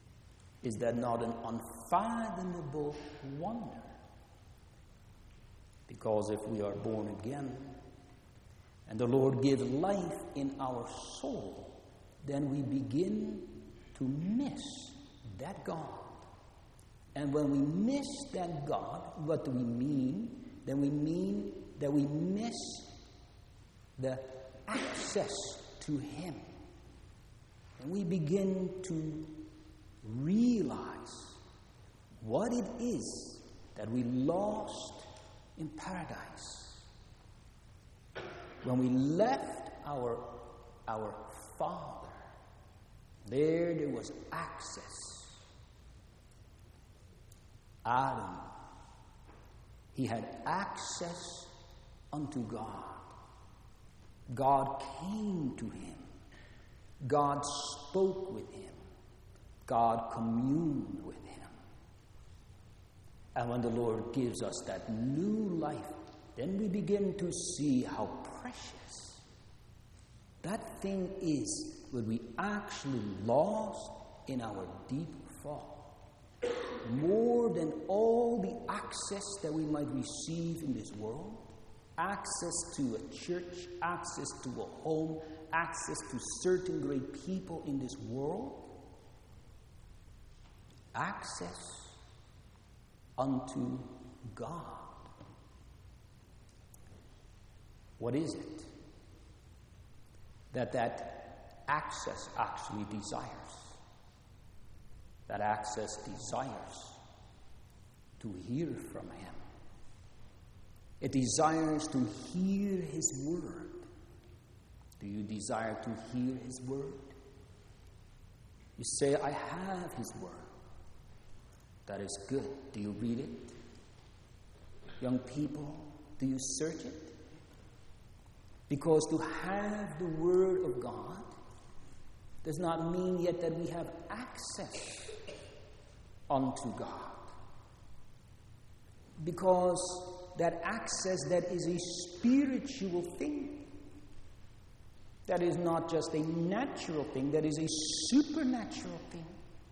Is that not an unfathomable wonder? Because if we are born again, and the Lord gives life in our soul, then we begin to miss that God. And when we miss that God, what do we mean? Then we mean that we miss the access to Him. And we begin to realize what it is that we lost in paradise. When we left our, our Father, there there was access. Adam, he had access unto God. God came to him. God spoke with him. God communed with him. And when the Lord gives us that new life, then we begin to see how precious that thing is when we actually lost in our deep fall. More than all the access that we might receive in this world, access to a church, access to a home, access to certain great people in this world, access unto God. What is it that that access actually desires? That access desires to hear from Him. It desires to hear His word. Do you desire to hear His word? You say, I have His word. That is good. Do you read it? Young people, do you search it? Because to have the word of God does not mean yet that we have access unto God. Because that access, that is a spiritual thing. That is not just a natural thing, that is a supernatural thing.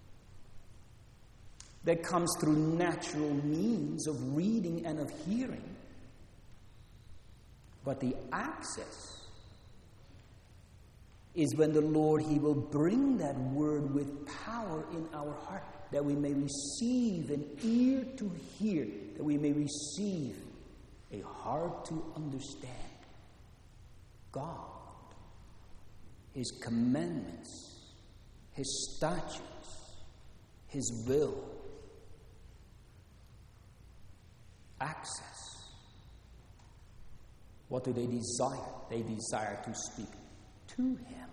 That comes through natural means of reading and of hearing. But the access is when the Lord, He will bring that word with power in our heart, that we may receive an ear to hear, that we may receive a heart to understand God, His commandments, His statutes, His will. Access. What do they desire? They desire to speak to Him.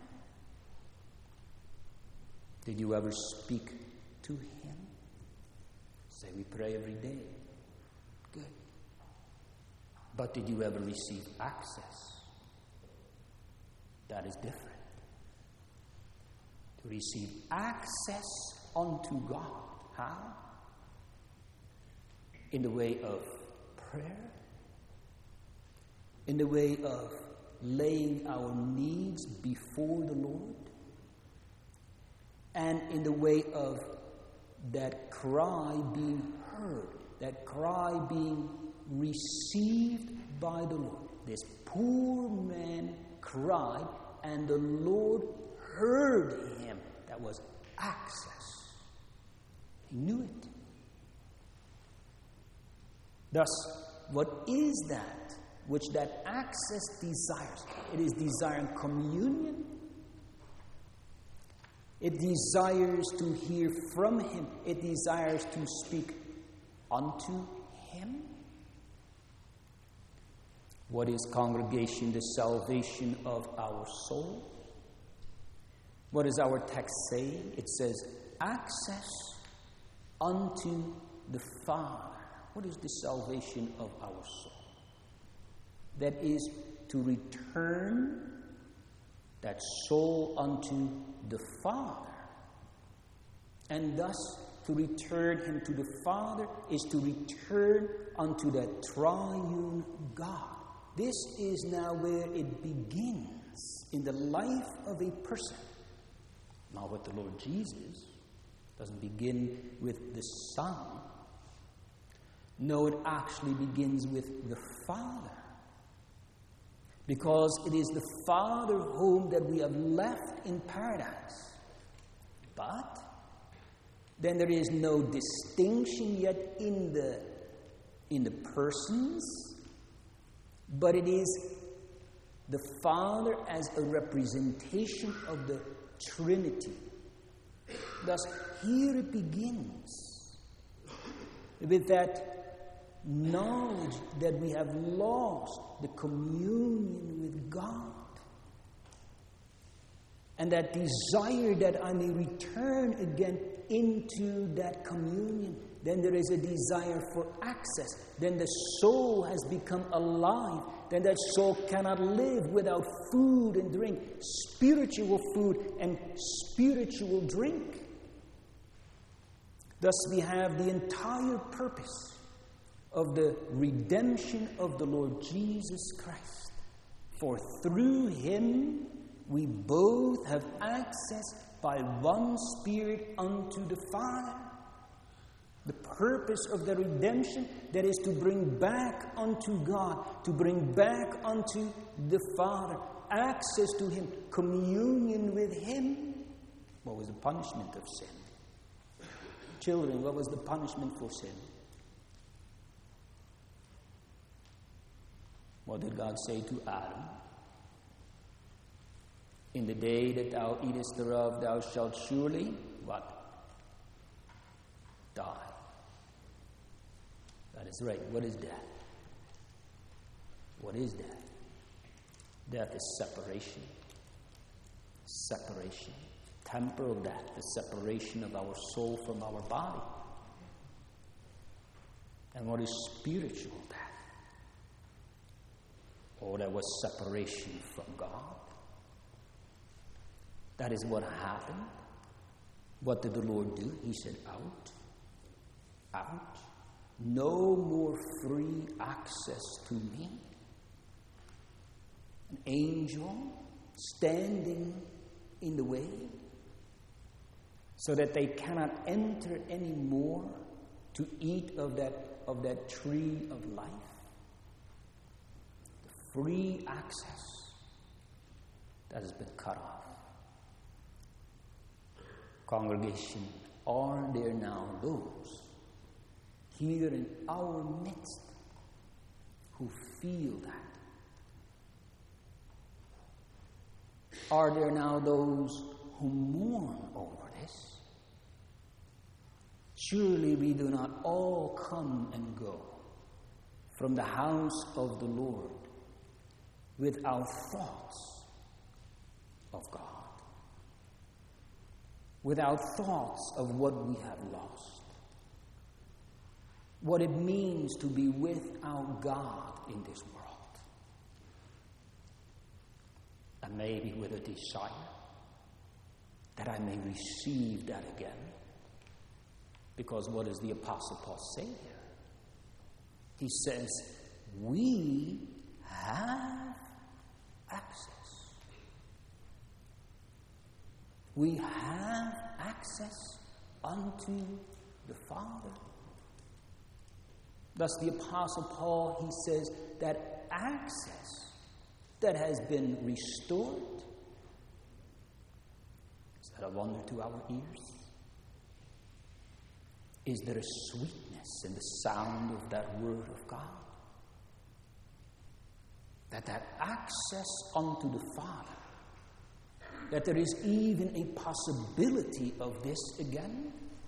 Did you ever speak to Him? Say, we pray every day. Good. But did you ever receive access? That is different. To receive access unto God. How? In the way of prayer. In the way of laying our needs before the Lord. And in the way of that cry being heard, that cry being received by the Lord. This poor man cried, and the Lord heard him. That was access. He knew it. Thus, what is that which that access desires? It is desiring communion. It desires to hear from Him. It desires to speak unto Him. What is congregation? The salvation of our soul. What does our text say? It says, access unto the Father. What is the salvation of our soul? That is to return that soul unto the Father. And thus, to return him to the Father is to return unto that triune God. This is now where it begins in the life of a person. Now, with the Lord Jesus, doesn't begin with the Son. No, it actually begins with the Father. Because it is the Father home that we have left in paradise. But then there is no distinction yet in the, in the persons, but it is the Father as a representation of the Trinity. Thus, here it begins with that knowledge that we have lost the communion with God. And that desire that I may return again into that communion. Then there is a desire for access. Then the soul has become alive. Then that soul cannot live without food and drink, spiritual food and spiritual drink. Thus we have the entire purpose of the redemption of the Lord Jesus Christ. For through him we both have access by one Spirit unto the Father. The purpose of the redemption, that is to bring back unto God, to bring back unto the Father, access to him, communion with him. What was the punishment of sin? Children, what was the punishment for sin? What did God say to Adam? In the day that thou eatest thereof, thou shalt surely, what? Die. That is right. What is death? What is death? Death is separation. Separation. Temporal death, the separation of our soul from our body. And what is spiritual death? Oh, that was separation from God. That is what happened. What did the Lord do? He said, out. Out. No more free access to me. An angel standing in the way so that they cannot enter anymore to eat of that, of that tree of life. The free access that has been cut off. Congregation, are there now those here in our midst who feel that? Are there now those who mourn over this? Surely we do not all come and go from the house of the Lord with our thoughts of God, without thoughts of what we have lost, what it means to be without God in this world. And maybe with a desire that I may receive that again. Because what does the Apostle Paul say here? He says, we have access. We have access unto the Father. Thus the Apostle Paul, he says that access that has been restored, is that a wonder to our ears? Is there a sweetness in the sound of that word of God? That that access unto the Father, that there is even a possibility of this again?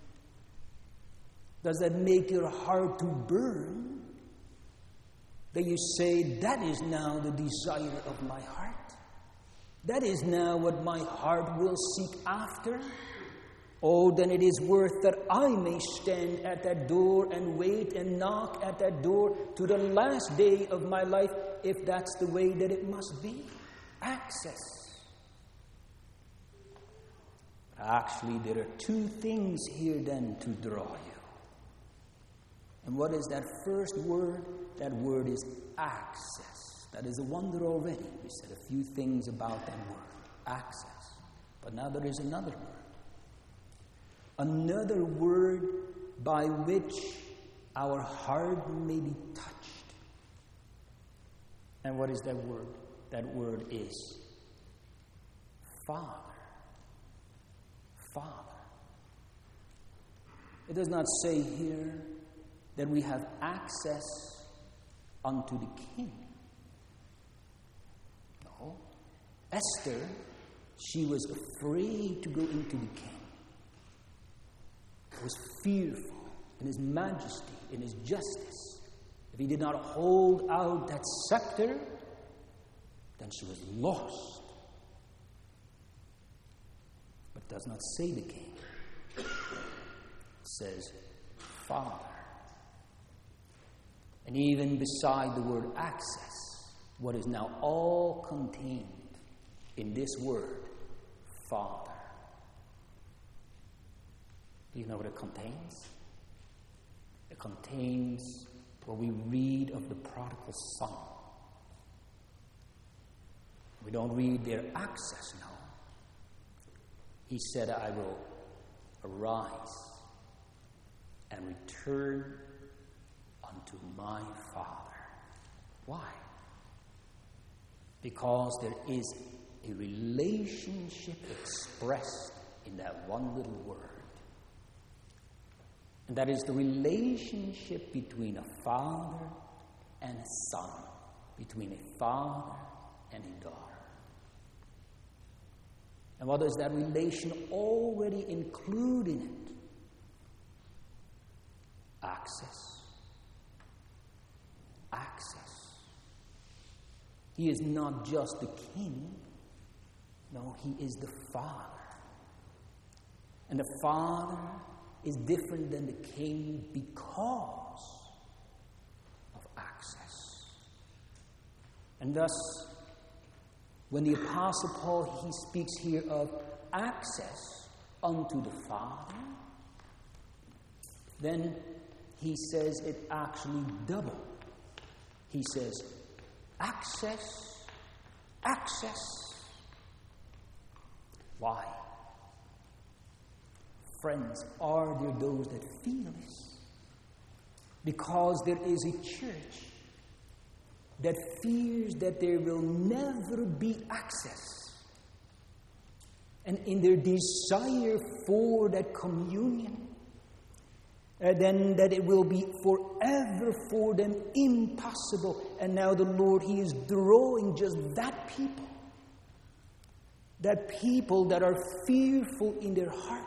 Does that make your heart to burn? That you say, that is now the desire of my heart. That is now what my heart will seek after. Oh, then it is worth that I may stand at that door and wait and knock at that door to the last day of my life, if that's the way that it must be. Access. Actually, there are two things here then to draw you. And what is that first word? That word is access. That is a wonder already. We said a few things about that word, access. But now there is another word. Another word by which our heart may be touched. And what is that word? That word is Father. Father. It does not say here that we have access unto the king. No. Esther, she was afraid to go into the king. She was fearful in his majesty, in his justice. If he did not hold out that scepter, then she was lost. But it does not say the king. It says Father. And even beside the word access, what is now all contained in this word, Father. Do you know what it contains? It contains what we read of the prodigal son. We don't read their access now. He said, I will arise and return unto my Father. Why? Because there is a relationship expressed in that one little word. And that is the relationship between a father and a son, between a father and a daughter. And what does that relation already include in it? Access. Access. He is not just the king. No, he is the Father. And the Father is different than the king because of access. And thus, when the Apostle Paul, he speaks here of access unto the Father, then he says it actually double. He says, access, access. Why? Friends, are there those that feel this? Because there is a church that fears that there will never be access. And in their desire for that communion, uh, then that it will be forever for them impossible. And now the Lord, He is drawing just that people. That people that are fearful in their heart.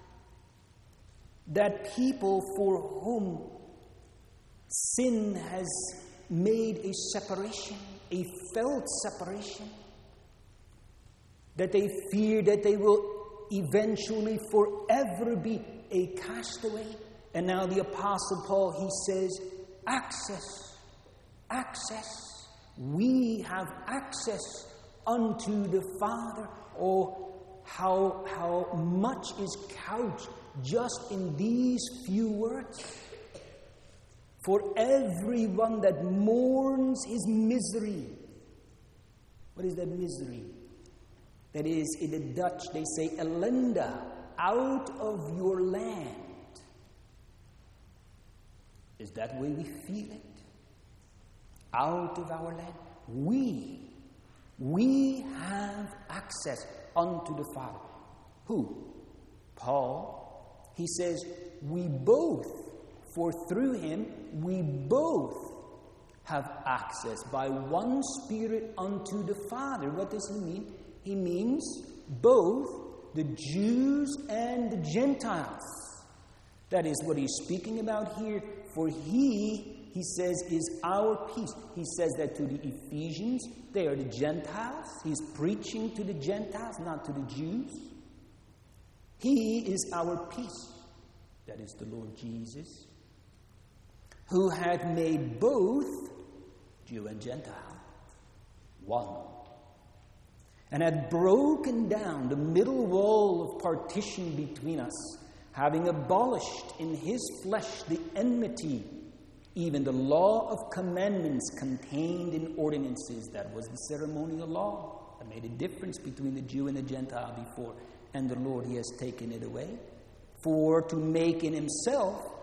That people for whom sin has made a separation, a felt separation, that they fear that they will eventually forever be a castaway. And now the Apostle Paul, he says, access, access. We have access unto the Father. Oh, how, how much is couched just in these few words. For everyone that mourns his misery. What is that misery? That is, in the Dutch, they say, ellende, out of your land. Is that the way we feel it? Out of our land. We, we have access unto the Father. Who? Paul. He says, we both, for through him, we both have access by one Spirit unto the Father. What does he mean? He means both the Jews and the Gentiles. That is what he's speaking about here. For he, he says, is our peace. He says that to the Ephesians. They are the Gentiles. He's preaching to the Gentiles, not to the Jews. He is our peace. That is the Lord Jesus, who had made both Jew and Gentile one, and had broken down the middle wall of partition between us, having abolished in his flesh the enmity, even the law of commandments contained in ordinances. That was the ceremonial law that made a difference between the Jew and the Gentile before. And the Lord, he has taken it away. For to make in himself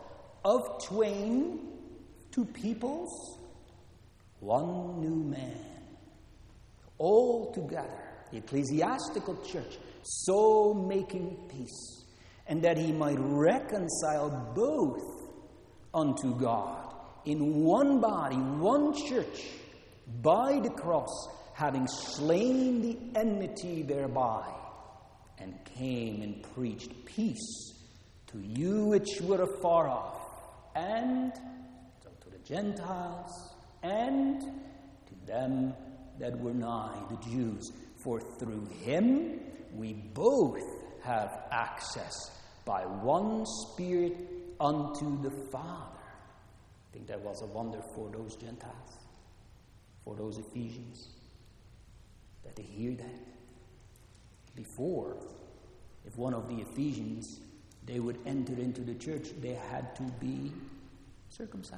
Of twain, two peoples, one new man. All together, the ecclesiastical church, so making peace, and that he might reconcile both unto God in one body, one church, by the cross, having slain the enmity thereby, and came and preached peace to you which were afar off, and to the Gentiles, and to them that were nigh, the Jews. For through him we both have access by one Spirit unto the Father. I think that was a wonder for those Gentiles, for those Ephesians, that they hear that. Before, if one of the Ephesians, they would enter into the church, they had to be circumcised.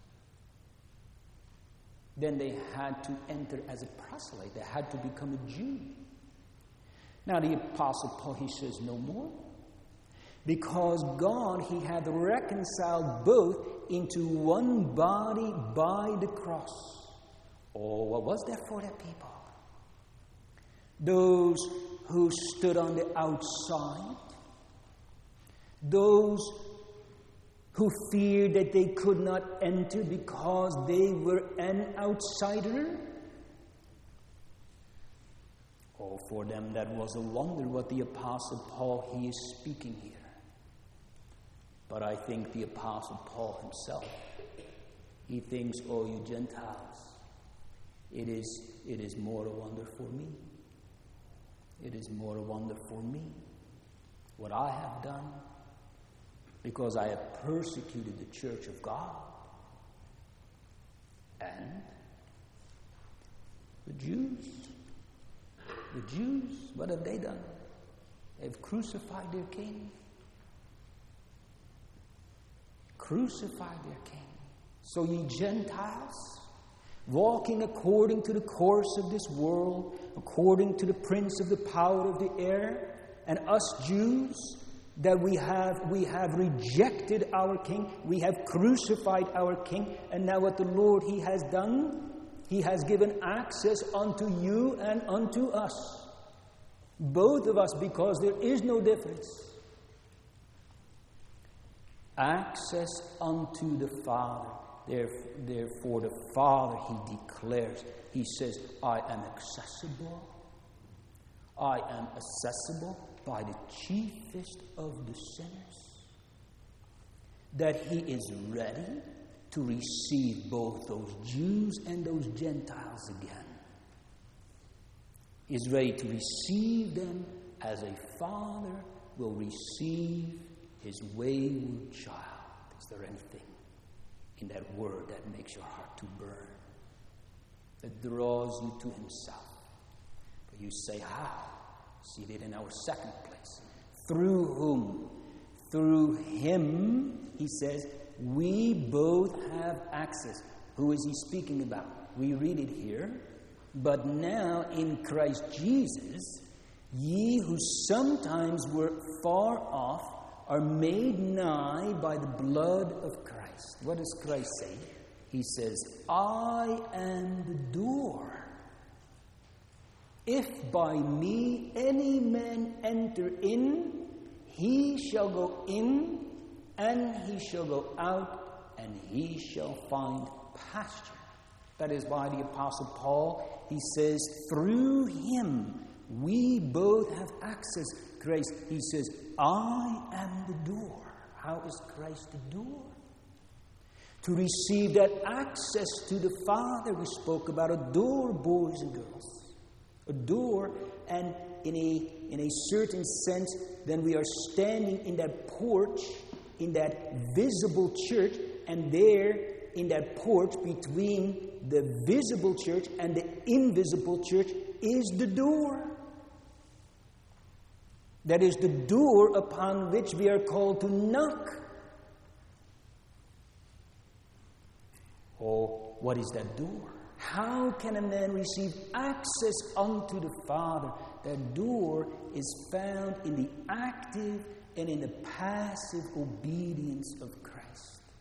Then they had to enter as a proselyte. They had to become a Jew. Now the Apostle Paul, he says no more. Because God, he had reconciled both into one body by the cross. Oh, what was that for that people? Those who stood on the outside. Those who feared that they could not enter because they were an outsider. Oh, for them that was a wonder what the Apostle Paul, he is speaking here. But I think the Apostle Paul himself, he thinks, oh, you Gentiles, it is, it is more a wonder for me. It is more a wonder for me what I have done, because I have persecuted the church of God. And the Jews, the Jews, what have they done? They've crucified their king. Crucified their king. So ye Gentiles, walking according to the course of this world, according to the prince of the power of the air, and us Jews, that we have we have rejected our king, we have crucified our king, and now what the Lord, he has done, he has given access unto you and unto us, both of us, because there is no difference. Access unto the Father. Therefore the Father, he declares, he says, I am accessible. I am accessible by the chiefest of the sinners. That he is ready to receive both those Jews and those Gentiles again. He is ready to receive them as a father will receive his wayward child. Is there anything in that word that makes your heart to burn, that draws you to himself? But you say, how? See it in our second place. Through whom? Through him, he says, we both have access. Who is he speaking about? We read it here. But now in Christ Jesus, ye who sometimes were far off are made nigh by the blood of Christ. What does Christ say? He says, I am the door. If by me any man enter in, he shall go in, and he shall go out, and he shall find pasture. That is why the Apostle Paul, he says, through him we both have access. Christ, he says, I am the door. How is Christ the door? To receive that access to the Father, we spoke about a door, boys and girls. A door, and in a, in a certain sense, then we are standing in that porch, in that visible church, and there in that porch between the visible church and the invisible church is the door. That is the door upon which we are called to knock. Oh, what is that door? How can a man receive access unto the Father? That door is found in the active and in the passive obedience of Christ.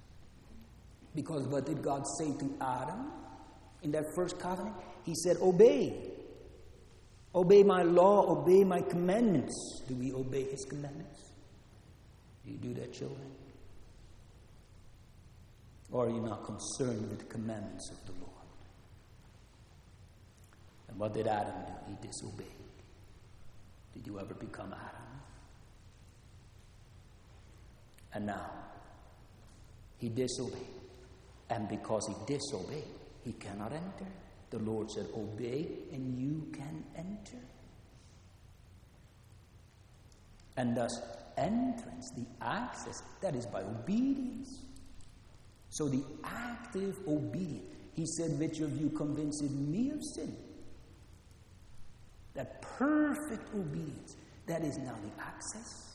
Because what did God say to Adam in that first covenant? He said, obey. Obey my law, obey my commandments. Do we obey his commandments? Do you do that, children? Or are you not concerned with the commandments of the Lord? And what did Adam do? He disobeyed. Did you ever become Adam? And now, he disobeyed. And because he disobeyed, he cannot enter. The Lord said, obey and you can enter. And thus, entrance, the access, that is by obedience. So the active obedience. He said, which of you convinces me of sin? That perfect obedience, that is now the access.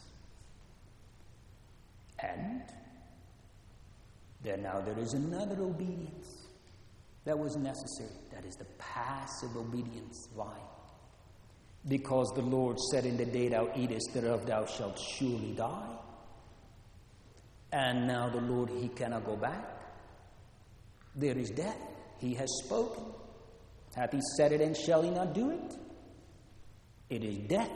And there now there is another obedience that was necessary. That is the passive obedience. Why? Because the Lord said, in the day thou eatest thereof thou shalt surely die. And now the Lord, he cannot go back. There is death. He has spoken. Hath he said it, and shall he not do it? It is death.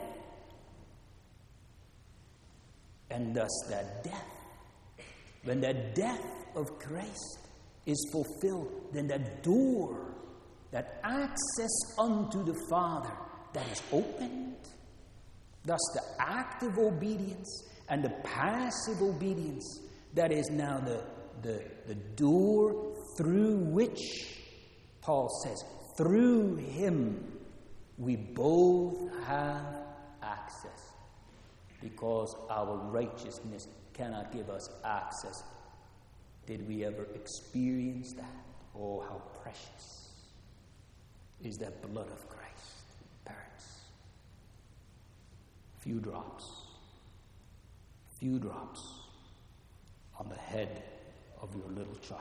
And thus that death, when that death of Christ is fulfilled, then that door, that access unto the Father, that is opened. Thus the active obedience and the passive obedience, that is now the, the, the door through which, Paul says, through him we both have access. Because our righteousness cannot give us access. Did we ever experience that? Oh, how precious is that blood of Christ, parents. Few drops, few drops on the head of your little child.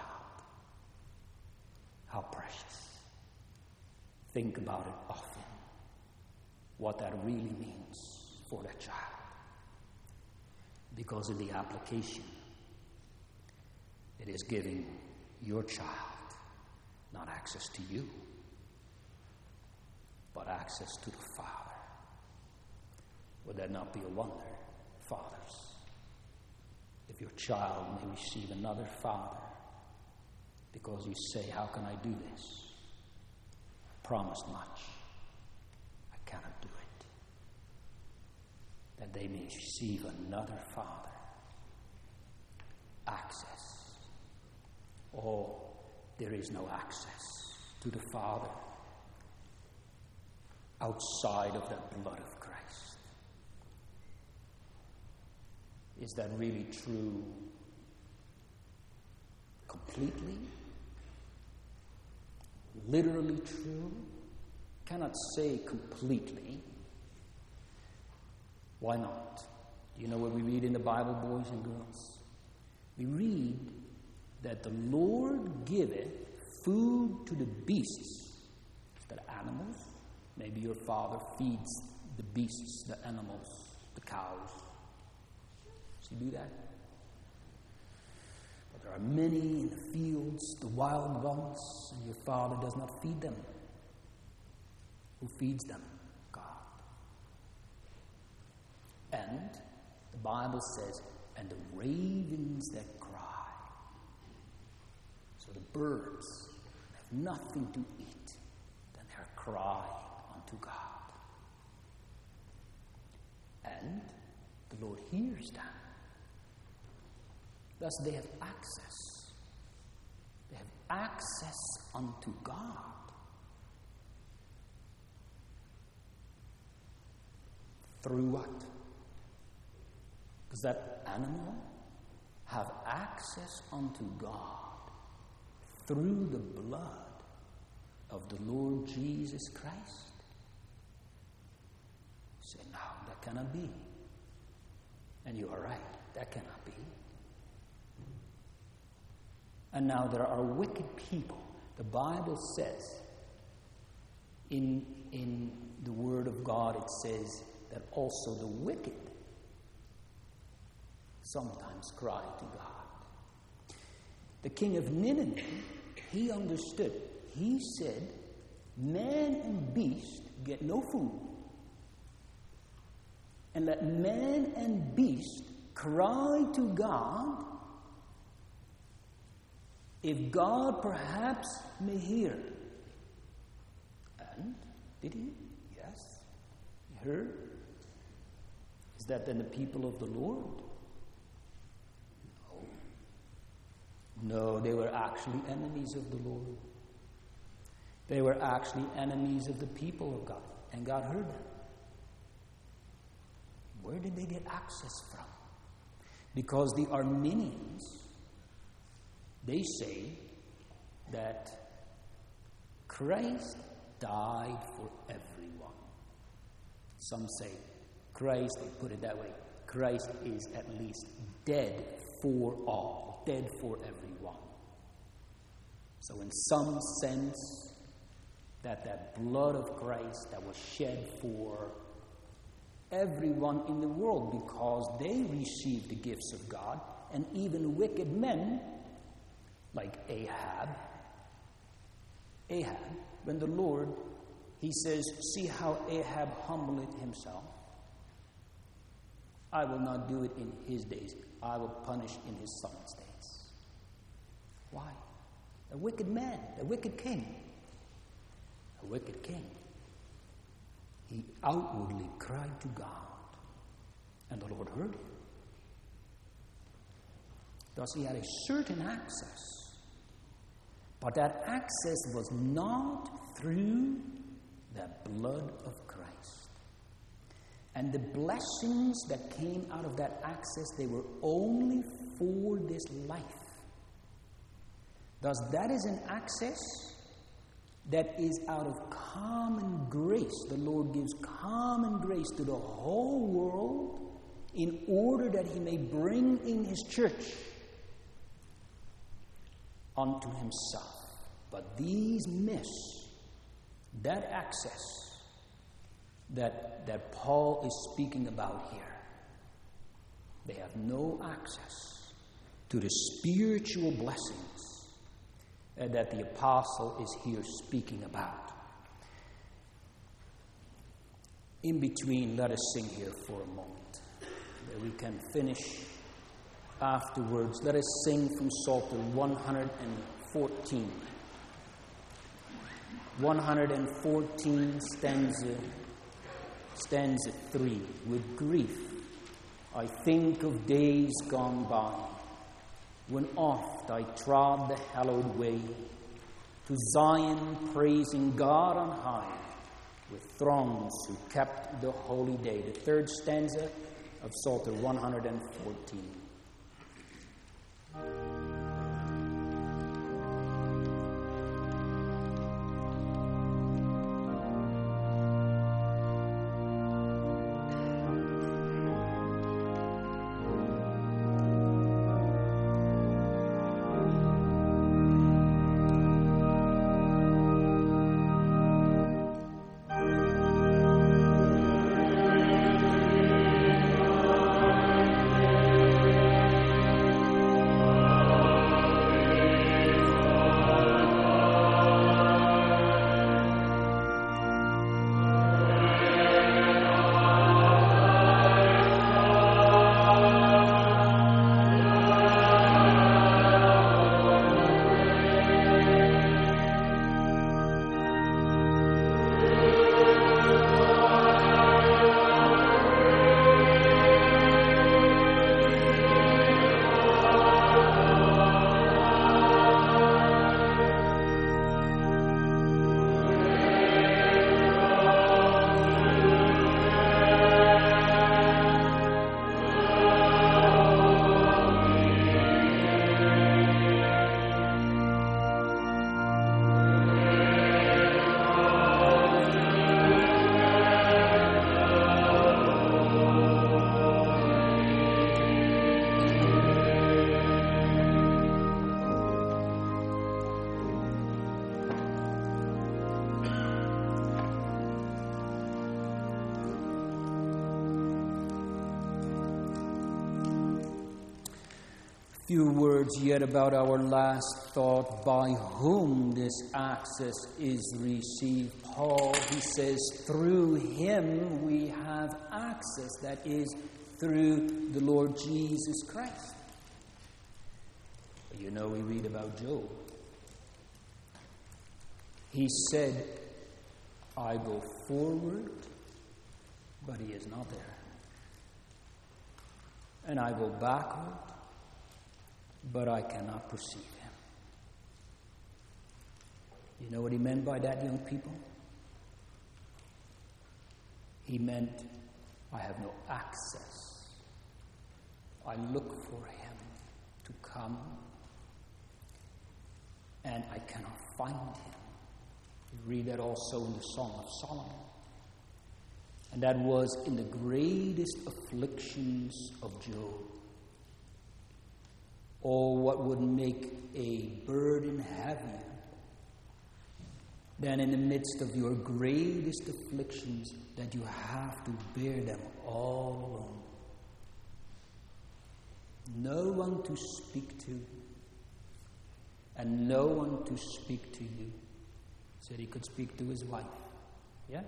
How precious. Think about it often, what that really means for that child. Because in the application, it is giving your child not access to you, but access to the Father. Would that not be a wonder, fathers, if your child may receive another father because you say, how can I do this? I promised much. I cannot do it. That they may receive another father. Access. Oh, there is no access to the Father outside of the blood of Christ. Is that really true completely? Literally true? Cannot say completely. Why not? Do you know what we read in the Bible, boys and girls? We read that the Lord giveth food to the beasts, the animals. Maybe your father feeds the beasts, the animals, the cows. Does he do that? But there are many in the fields, the wild ones, and your father does not feed them. Who feeds them? God. And the Bible says, and the ravens that cry. So the birds have nothing to eat, then they are crying unto God. And the Lord hears them. Thus they have access. They have access unto God. Through what? Does that animal have access unto God through the blood of the Lord Jesus Christ? You say, no, that cannot be. And you are right, that cannot be. And now there are wicked people. The Bible says, in, in the Word of God, it says that also the wicked sometimes cry to God. the king of Nineveh, he understood. He said, man and beast get no food. And let man and beast cry to God, if God perhaps may hear. And did he? Yes. He heard. Is that then the people of the Lord? No. No, they were actually enemies of the Lord. They were actually enemies of the people of God. And God heard them. Where did they get access from? Because the Arminians, they say that Christ died for everyone. Some say Christ, they put it that way, Christ is at least dead for all, dead for everyone. So in some sense, that that blood of Christ that was shed for everyone in the world, because they received the gifts of God, and even wicked men like Ahab. Ahab, when the Lord, he says, see how Ahab humbled himself. I will not do it in his days. I will punish in his son's days. Why? A wicked man, a wicked king. A wicked king. He outwardly cried to God, and the Lord heard him. Thus he had a certain access, but that access was not through the blood of Christ. And the blessings that came out of that access, they were only for this life. Thus that is an access that is out of common grace. The Lord gives common grace to the whole world in order that he may bring in his church unto himself. But these miss that access that, that Paul is speaking about here. They have no access to the spiritual blessings that the apostle is here speaking about. In between, let us sing here for a moment, that we can finish afterwards. Let us sing from Psalter one hundred fourteen. one hundred fourteen, stanza, stanza three. With grief I think of days gone by, when oft I trod the hallowed way, to Zion praising God on high, with throngs who kept the holy day. The third stanza of Psalter one hundred fourteen. Amen. Few words yet about our last thought, by whom this access is received. Paul, he says, through him we have access, that is, through the Lord Jesus Christ. You know, we read about Job. He said, I go forward, but he is not there. And I go backward, but I cannot perceive him. You know what he meant by that, young people? He meant, I have no access. I look for him to come, and I cannot find him. You read that also in the Song of Solomon. And that was in the greatest afflictions of Job. Oh, what would make a burden heavier than in the midst of your greatest afflictions that you have to bear them all alone. No one to speak to, and no one to speak to you. Said he could speak to his wife. Yeah?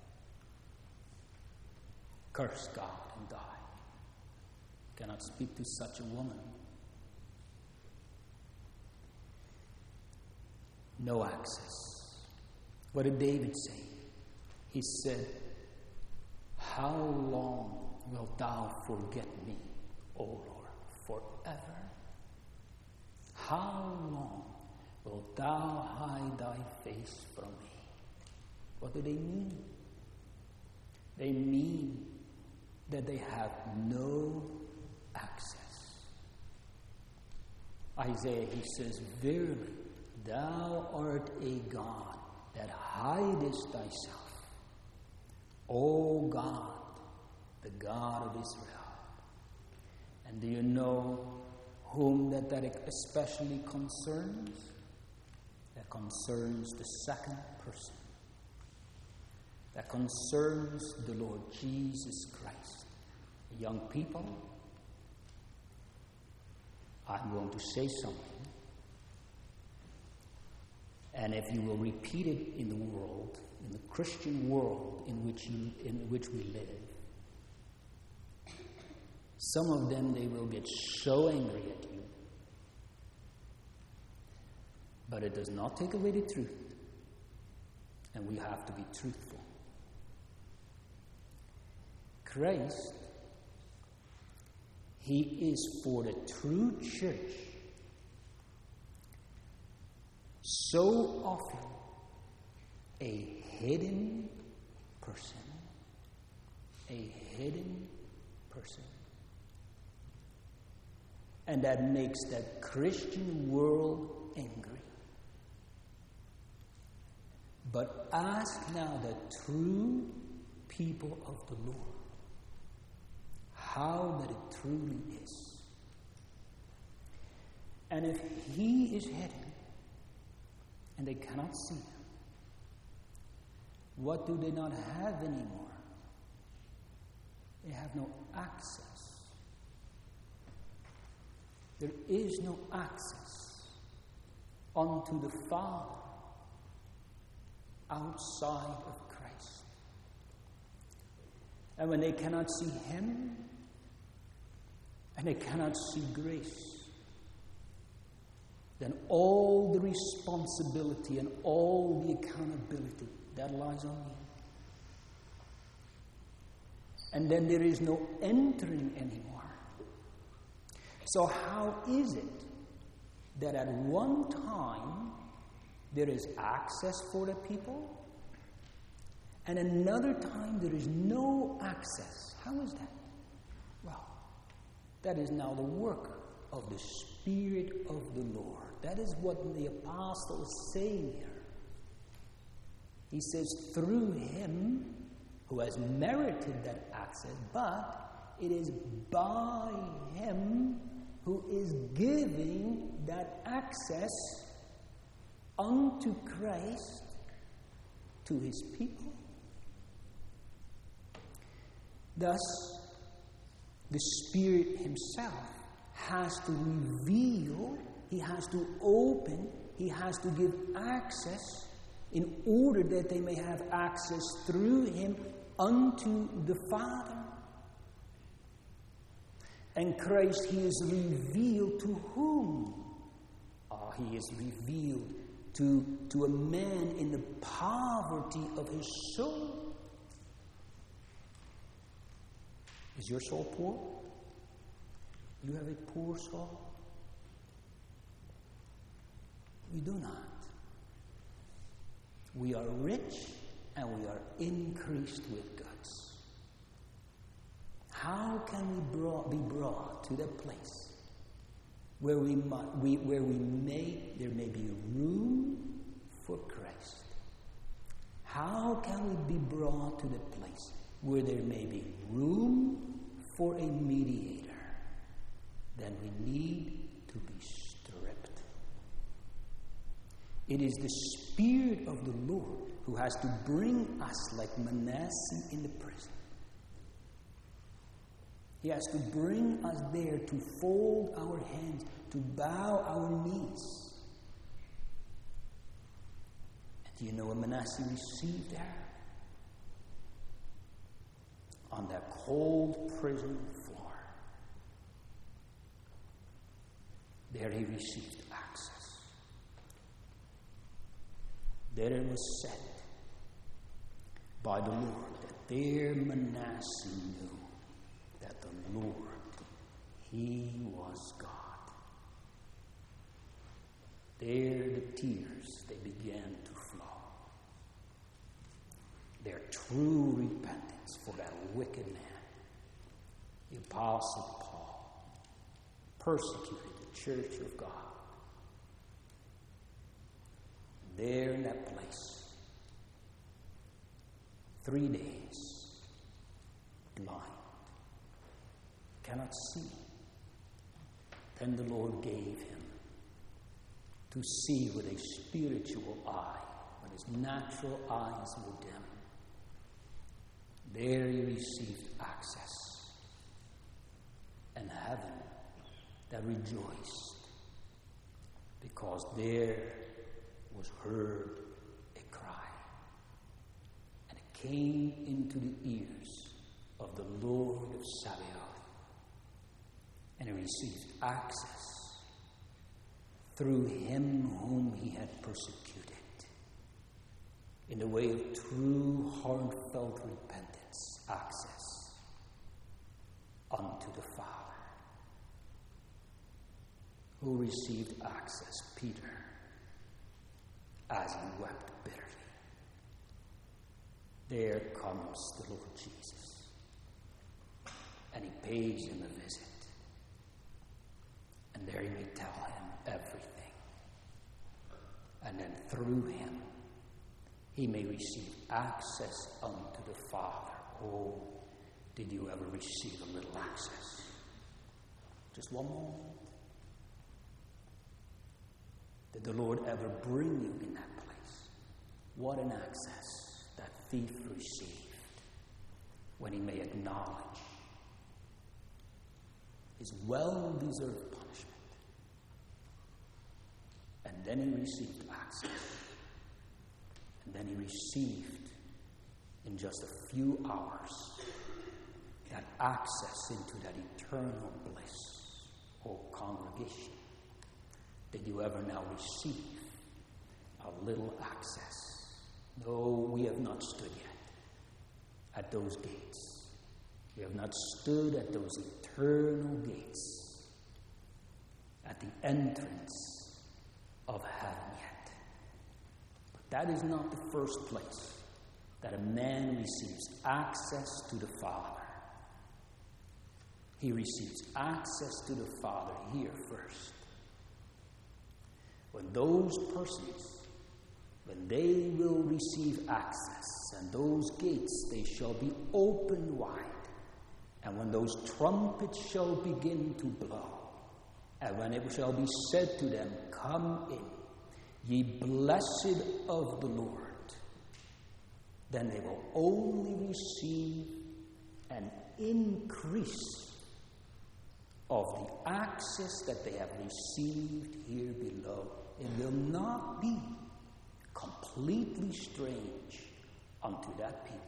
Curse God and die. Cannot speak to such a woman. No access. What did David say? He said, how long wilt thou forget me, O Lord? Forever? How long wilt thou hide thy face from me? What do they mean? They mean that they have no access. Isaiah, he says, verily, thou art a God that hidest thyself, O God, the God of Israel. And do you know whom that, that especially concerns? That concerns the second person. That concerns the Lord Jesus Christ. Young people, I'm going to say something. And if you will repeat it in the world, in the Christian world in which you, in which we live, some of them, they will get so angry at you. But it does not take away the truth. And we have to be truthful. Christ, he is for the true church so often a hidden person. A hidden person. And that makes that Christian world angry. But ask now the true people of the Lord how that it truly is. And if he is hidden and they cannot see him, what do they not have anymore? They have no access. There is no access unto the Father outside of Christ. And when they cannot see him, and they cannot see grace, then all the responsibility and all the accountability, that lies on you. And then there is no entering anymore. So how is it that at one time there is access for the people, and another time there is no access? How is that? Well, that is now the work of the Spirit of the Lord. That is what the apostle is saying here. He says, through him who has merited that access, but it is by him who is giving that access unto Christ to his people. Thus, the Spirit himself has to reveal, he has to open, he has to give access in order that they may have access through him unto the Father. And Christ, he is revealed to whom? Ah, he is revealed to, to a man in the poverty of his soul. Is your soul poor? You have a poor soul? We do not. We are rich and we are increased with goods. How can we brought, be brought to that place where we, might, we where we may there may be room for Christ? How can we be brought to the place where there may be room for a mediator? Then we need to be stripped. It is the Spirit of the Lord who has to bring us like Manasseh in the prison. He has to bring us there to fold our hands, to bow our knees. And do you know what Manasseh received there? On that cold prison floor. There he received access. There it was said by the Lord that there Manasseh knew that the Lord, he was God. There the tears, they began to flow. Their true repentance for that wicked man, the Apostle Paul, persecuted the church of God. There in that place, three days, blind, cannot see. Then the Lord gave him to see with a spiritual eye, when his natural eyes were dim. There he received access, and heaven that rejoiced, because there was heard a cry, and it came into the ears of the Lord of Sabaoth, and he received access through him whom he had persecuted, in the way of true heartfelt repentance, access unto the Father. Who received access? Peter, as he wept bitterly. There comes the Lord Jesus, and he pays him a visit. And there he may tell him everything. And then through him, he may receive access unto the Father. Oh, did you ever receive a little access? Just one moment. Did the Lord ever bring you in that place? What an access that thief received when he may acknowledge his well-deserved punishment. And then he received access. And then he received, in just a few hours, that access into that eternal bliss. Oh, congregation, did you ever now receive a little access? No, we have not stood yet at those gates. We have not stood at those eternal gates, at the entrance of heaven yet. But that is not the first place that a man receives access to the Father. He receives access to the Father here first. When those persons, when they will receive access, and those gates, they shall be opened wide, and when those trumpets shall begin to blow, and when it shall be said to them, "Come in, ye blessed of the Lord," then they will only receive an increase of the access that they have received here below. It will not be completely strange unto that people.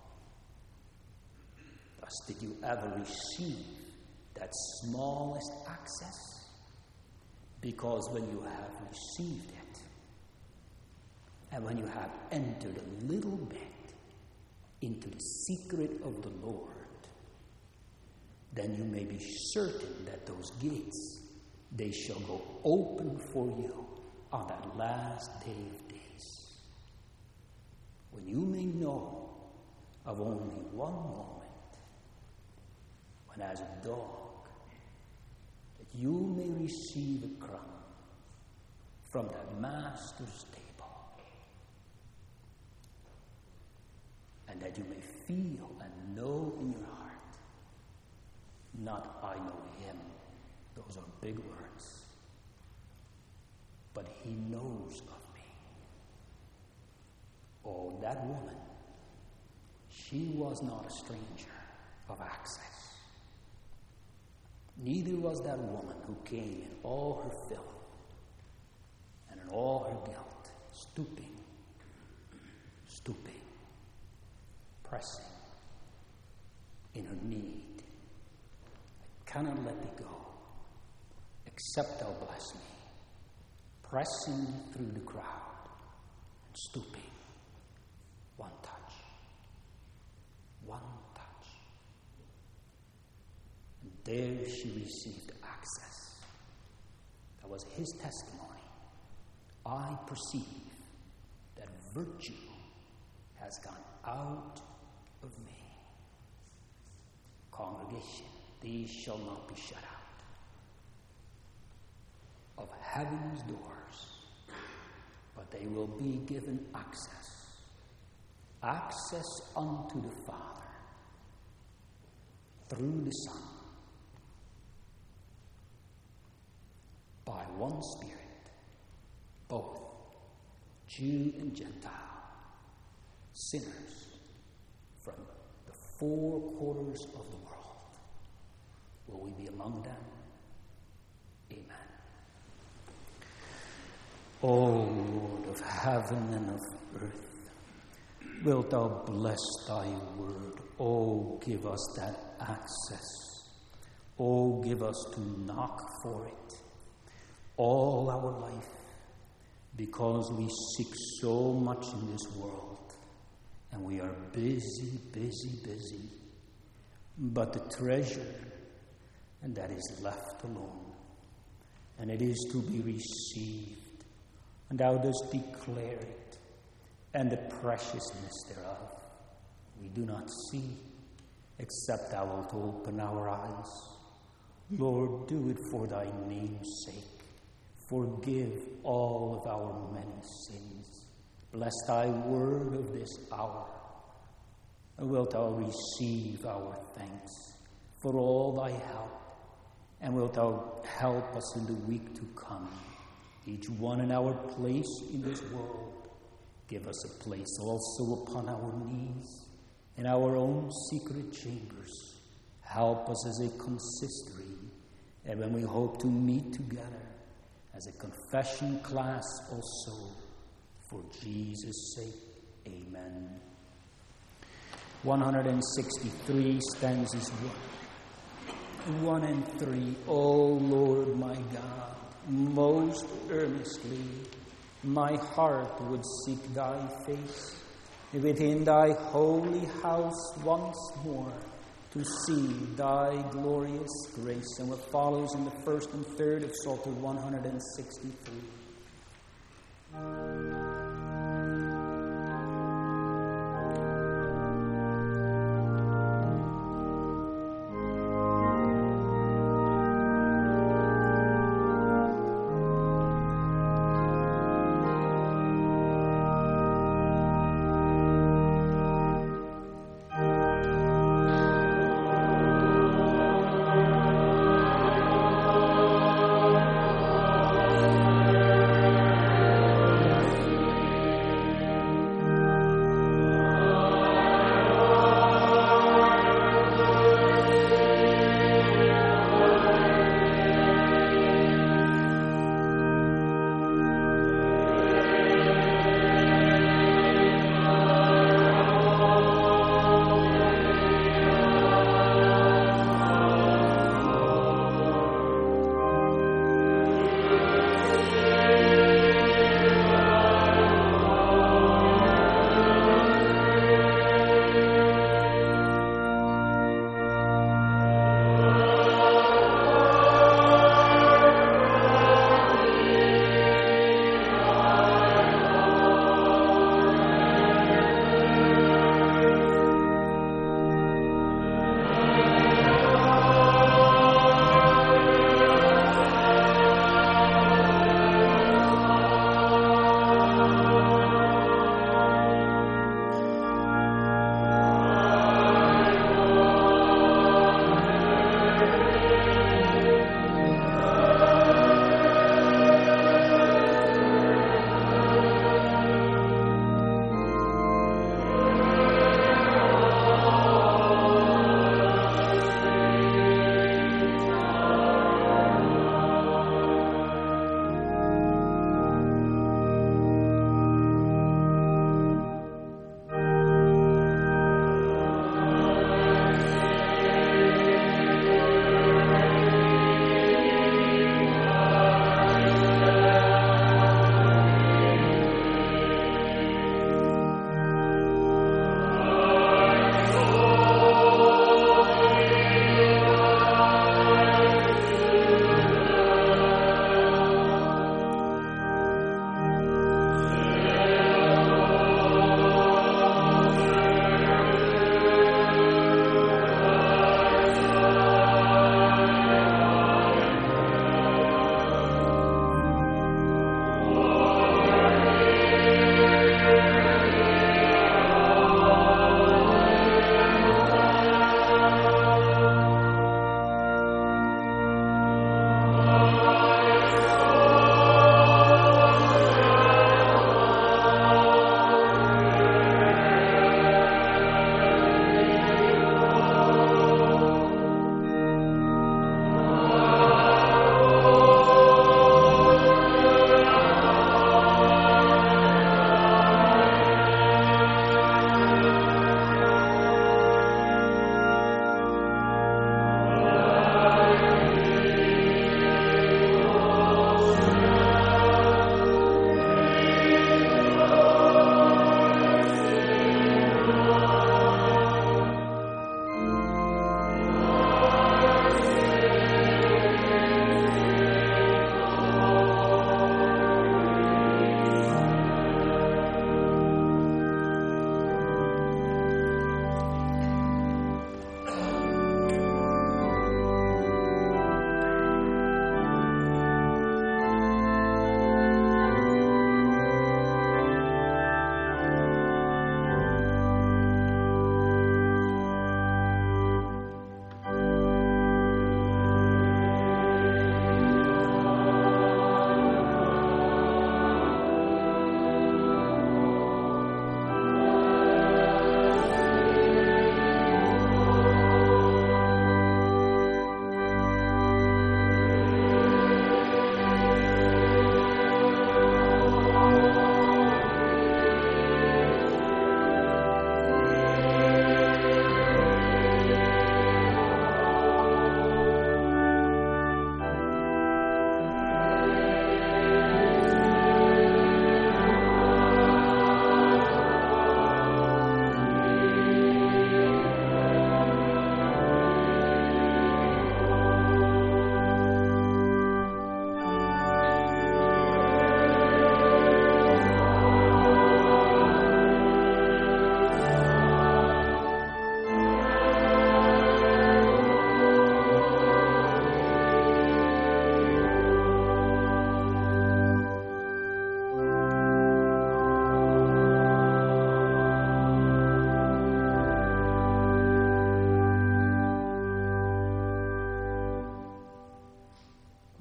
Thus, did you ever receive that smallest access? Because when you have received it, and when you have entered a little bit into the secret of the Lord, then you may be certain that those gates, they shall go open for you on that last day of days, when you may know of only one moment, when as a dog, that you may receive a crumb from that master's table, and that you may feel and know in your heart, not I know him, those are big words, but he knows of me. Oh, that woman, she was not a stranger of access. Neither was that woman who came in all her filth and in all her guilt, stooping, stooping, pressing in her need. I cannot let thee go, except thou bless me, pressing through the crowd and stooping. One touch, one touch. And there she received access. That was his testimony. I perceive that virtue has gone out of me. Congregation, these shall not be shut out of heaven's doors, but they will be given access. Access unto the Father through the Son by one Spirit, both Jew and Gentile, sinners from the four quarters of the world. Will we be among them? Amen. O Lord of heaven and of earth, wilt thou bless thy word? Oh, give us that access. Oh, give us to knock for it all our life, because we seek so much in this world, and we are busy, busy, busy. But the treasure, and that is left alone, and it is to be received, and thou dost declare it, and the preciousness thereof we do not see, except thou wilt open our eyes. Lord, do it for thy name's sake. Forgive all of our many sins. Bless thy word of this hour, and wilt thou receive our thanks for all thy help, and wilt thou help us in the week to come, each one in our place in this world. Give us a place also upon our knees, in our own secret chambers. Help us as a consistory, and when we hope to meet together as a confession class also, for Jesus' sake. Amen. one sixty-three stanzas one, one and three. O Lord my God, most earnestly my heart would seek thy face, within thy holy house once more, to see thy glorious grace. And what follows in the first and third of Psalter one sixty-three.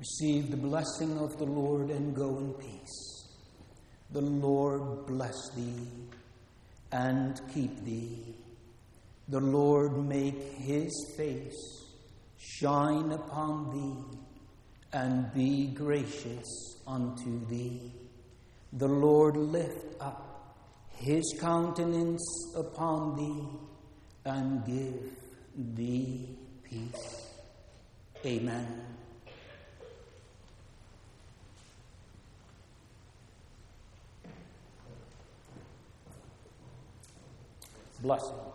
Receive the blessing of the Lord and go in peace. The Lord bless thee and keep thee. The Lord make his face shine upon thee and be gracious unto thee. The Lord lift up his countenance upon thee and give thee peace. Amen. Blessing.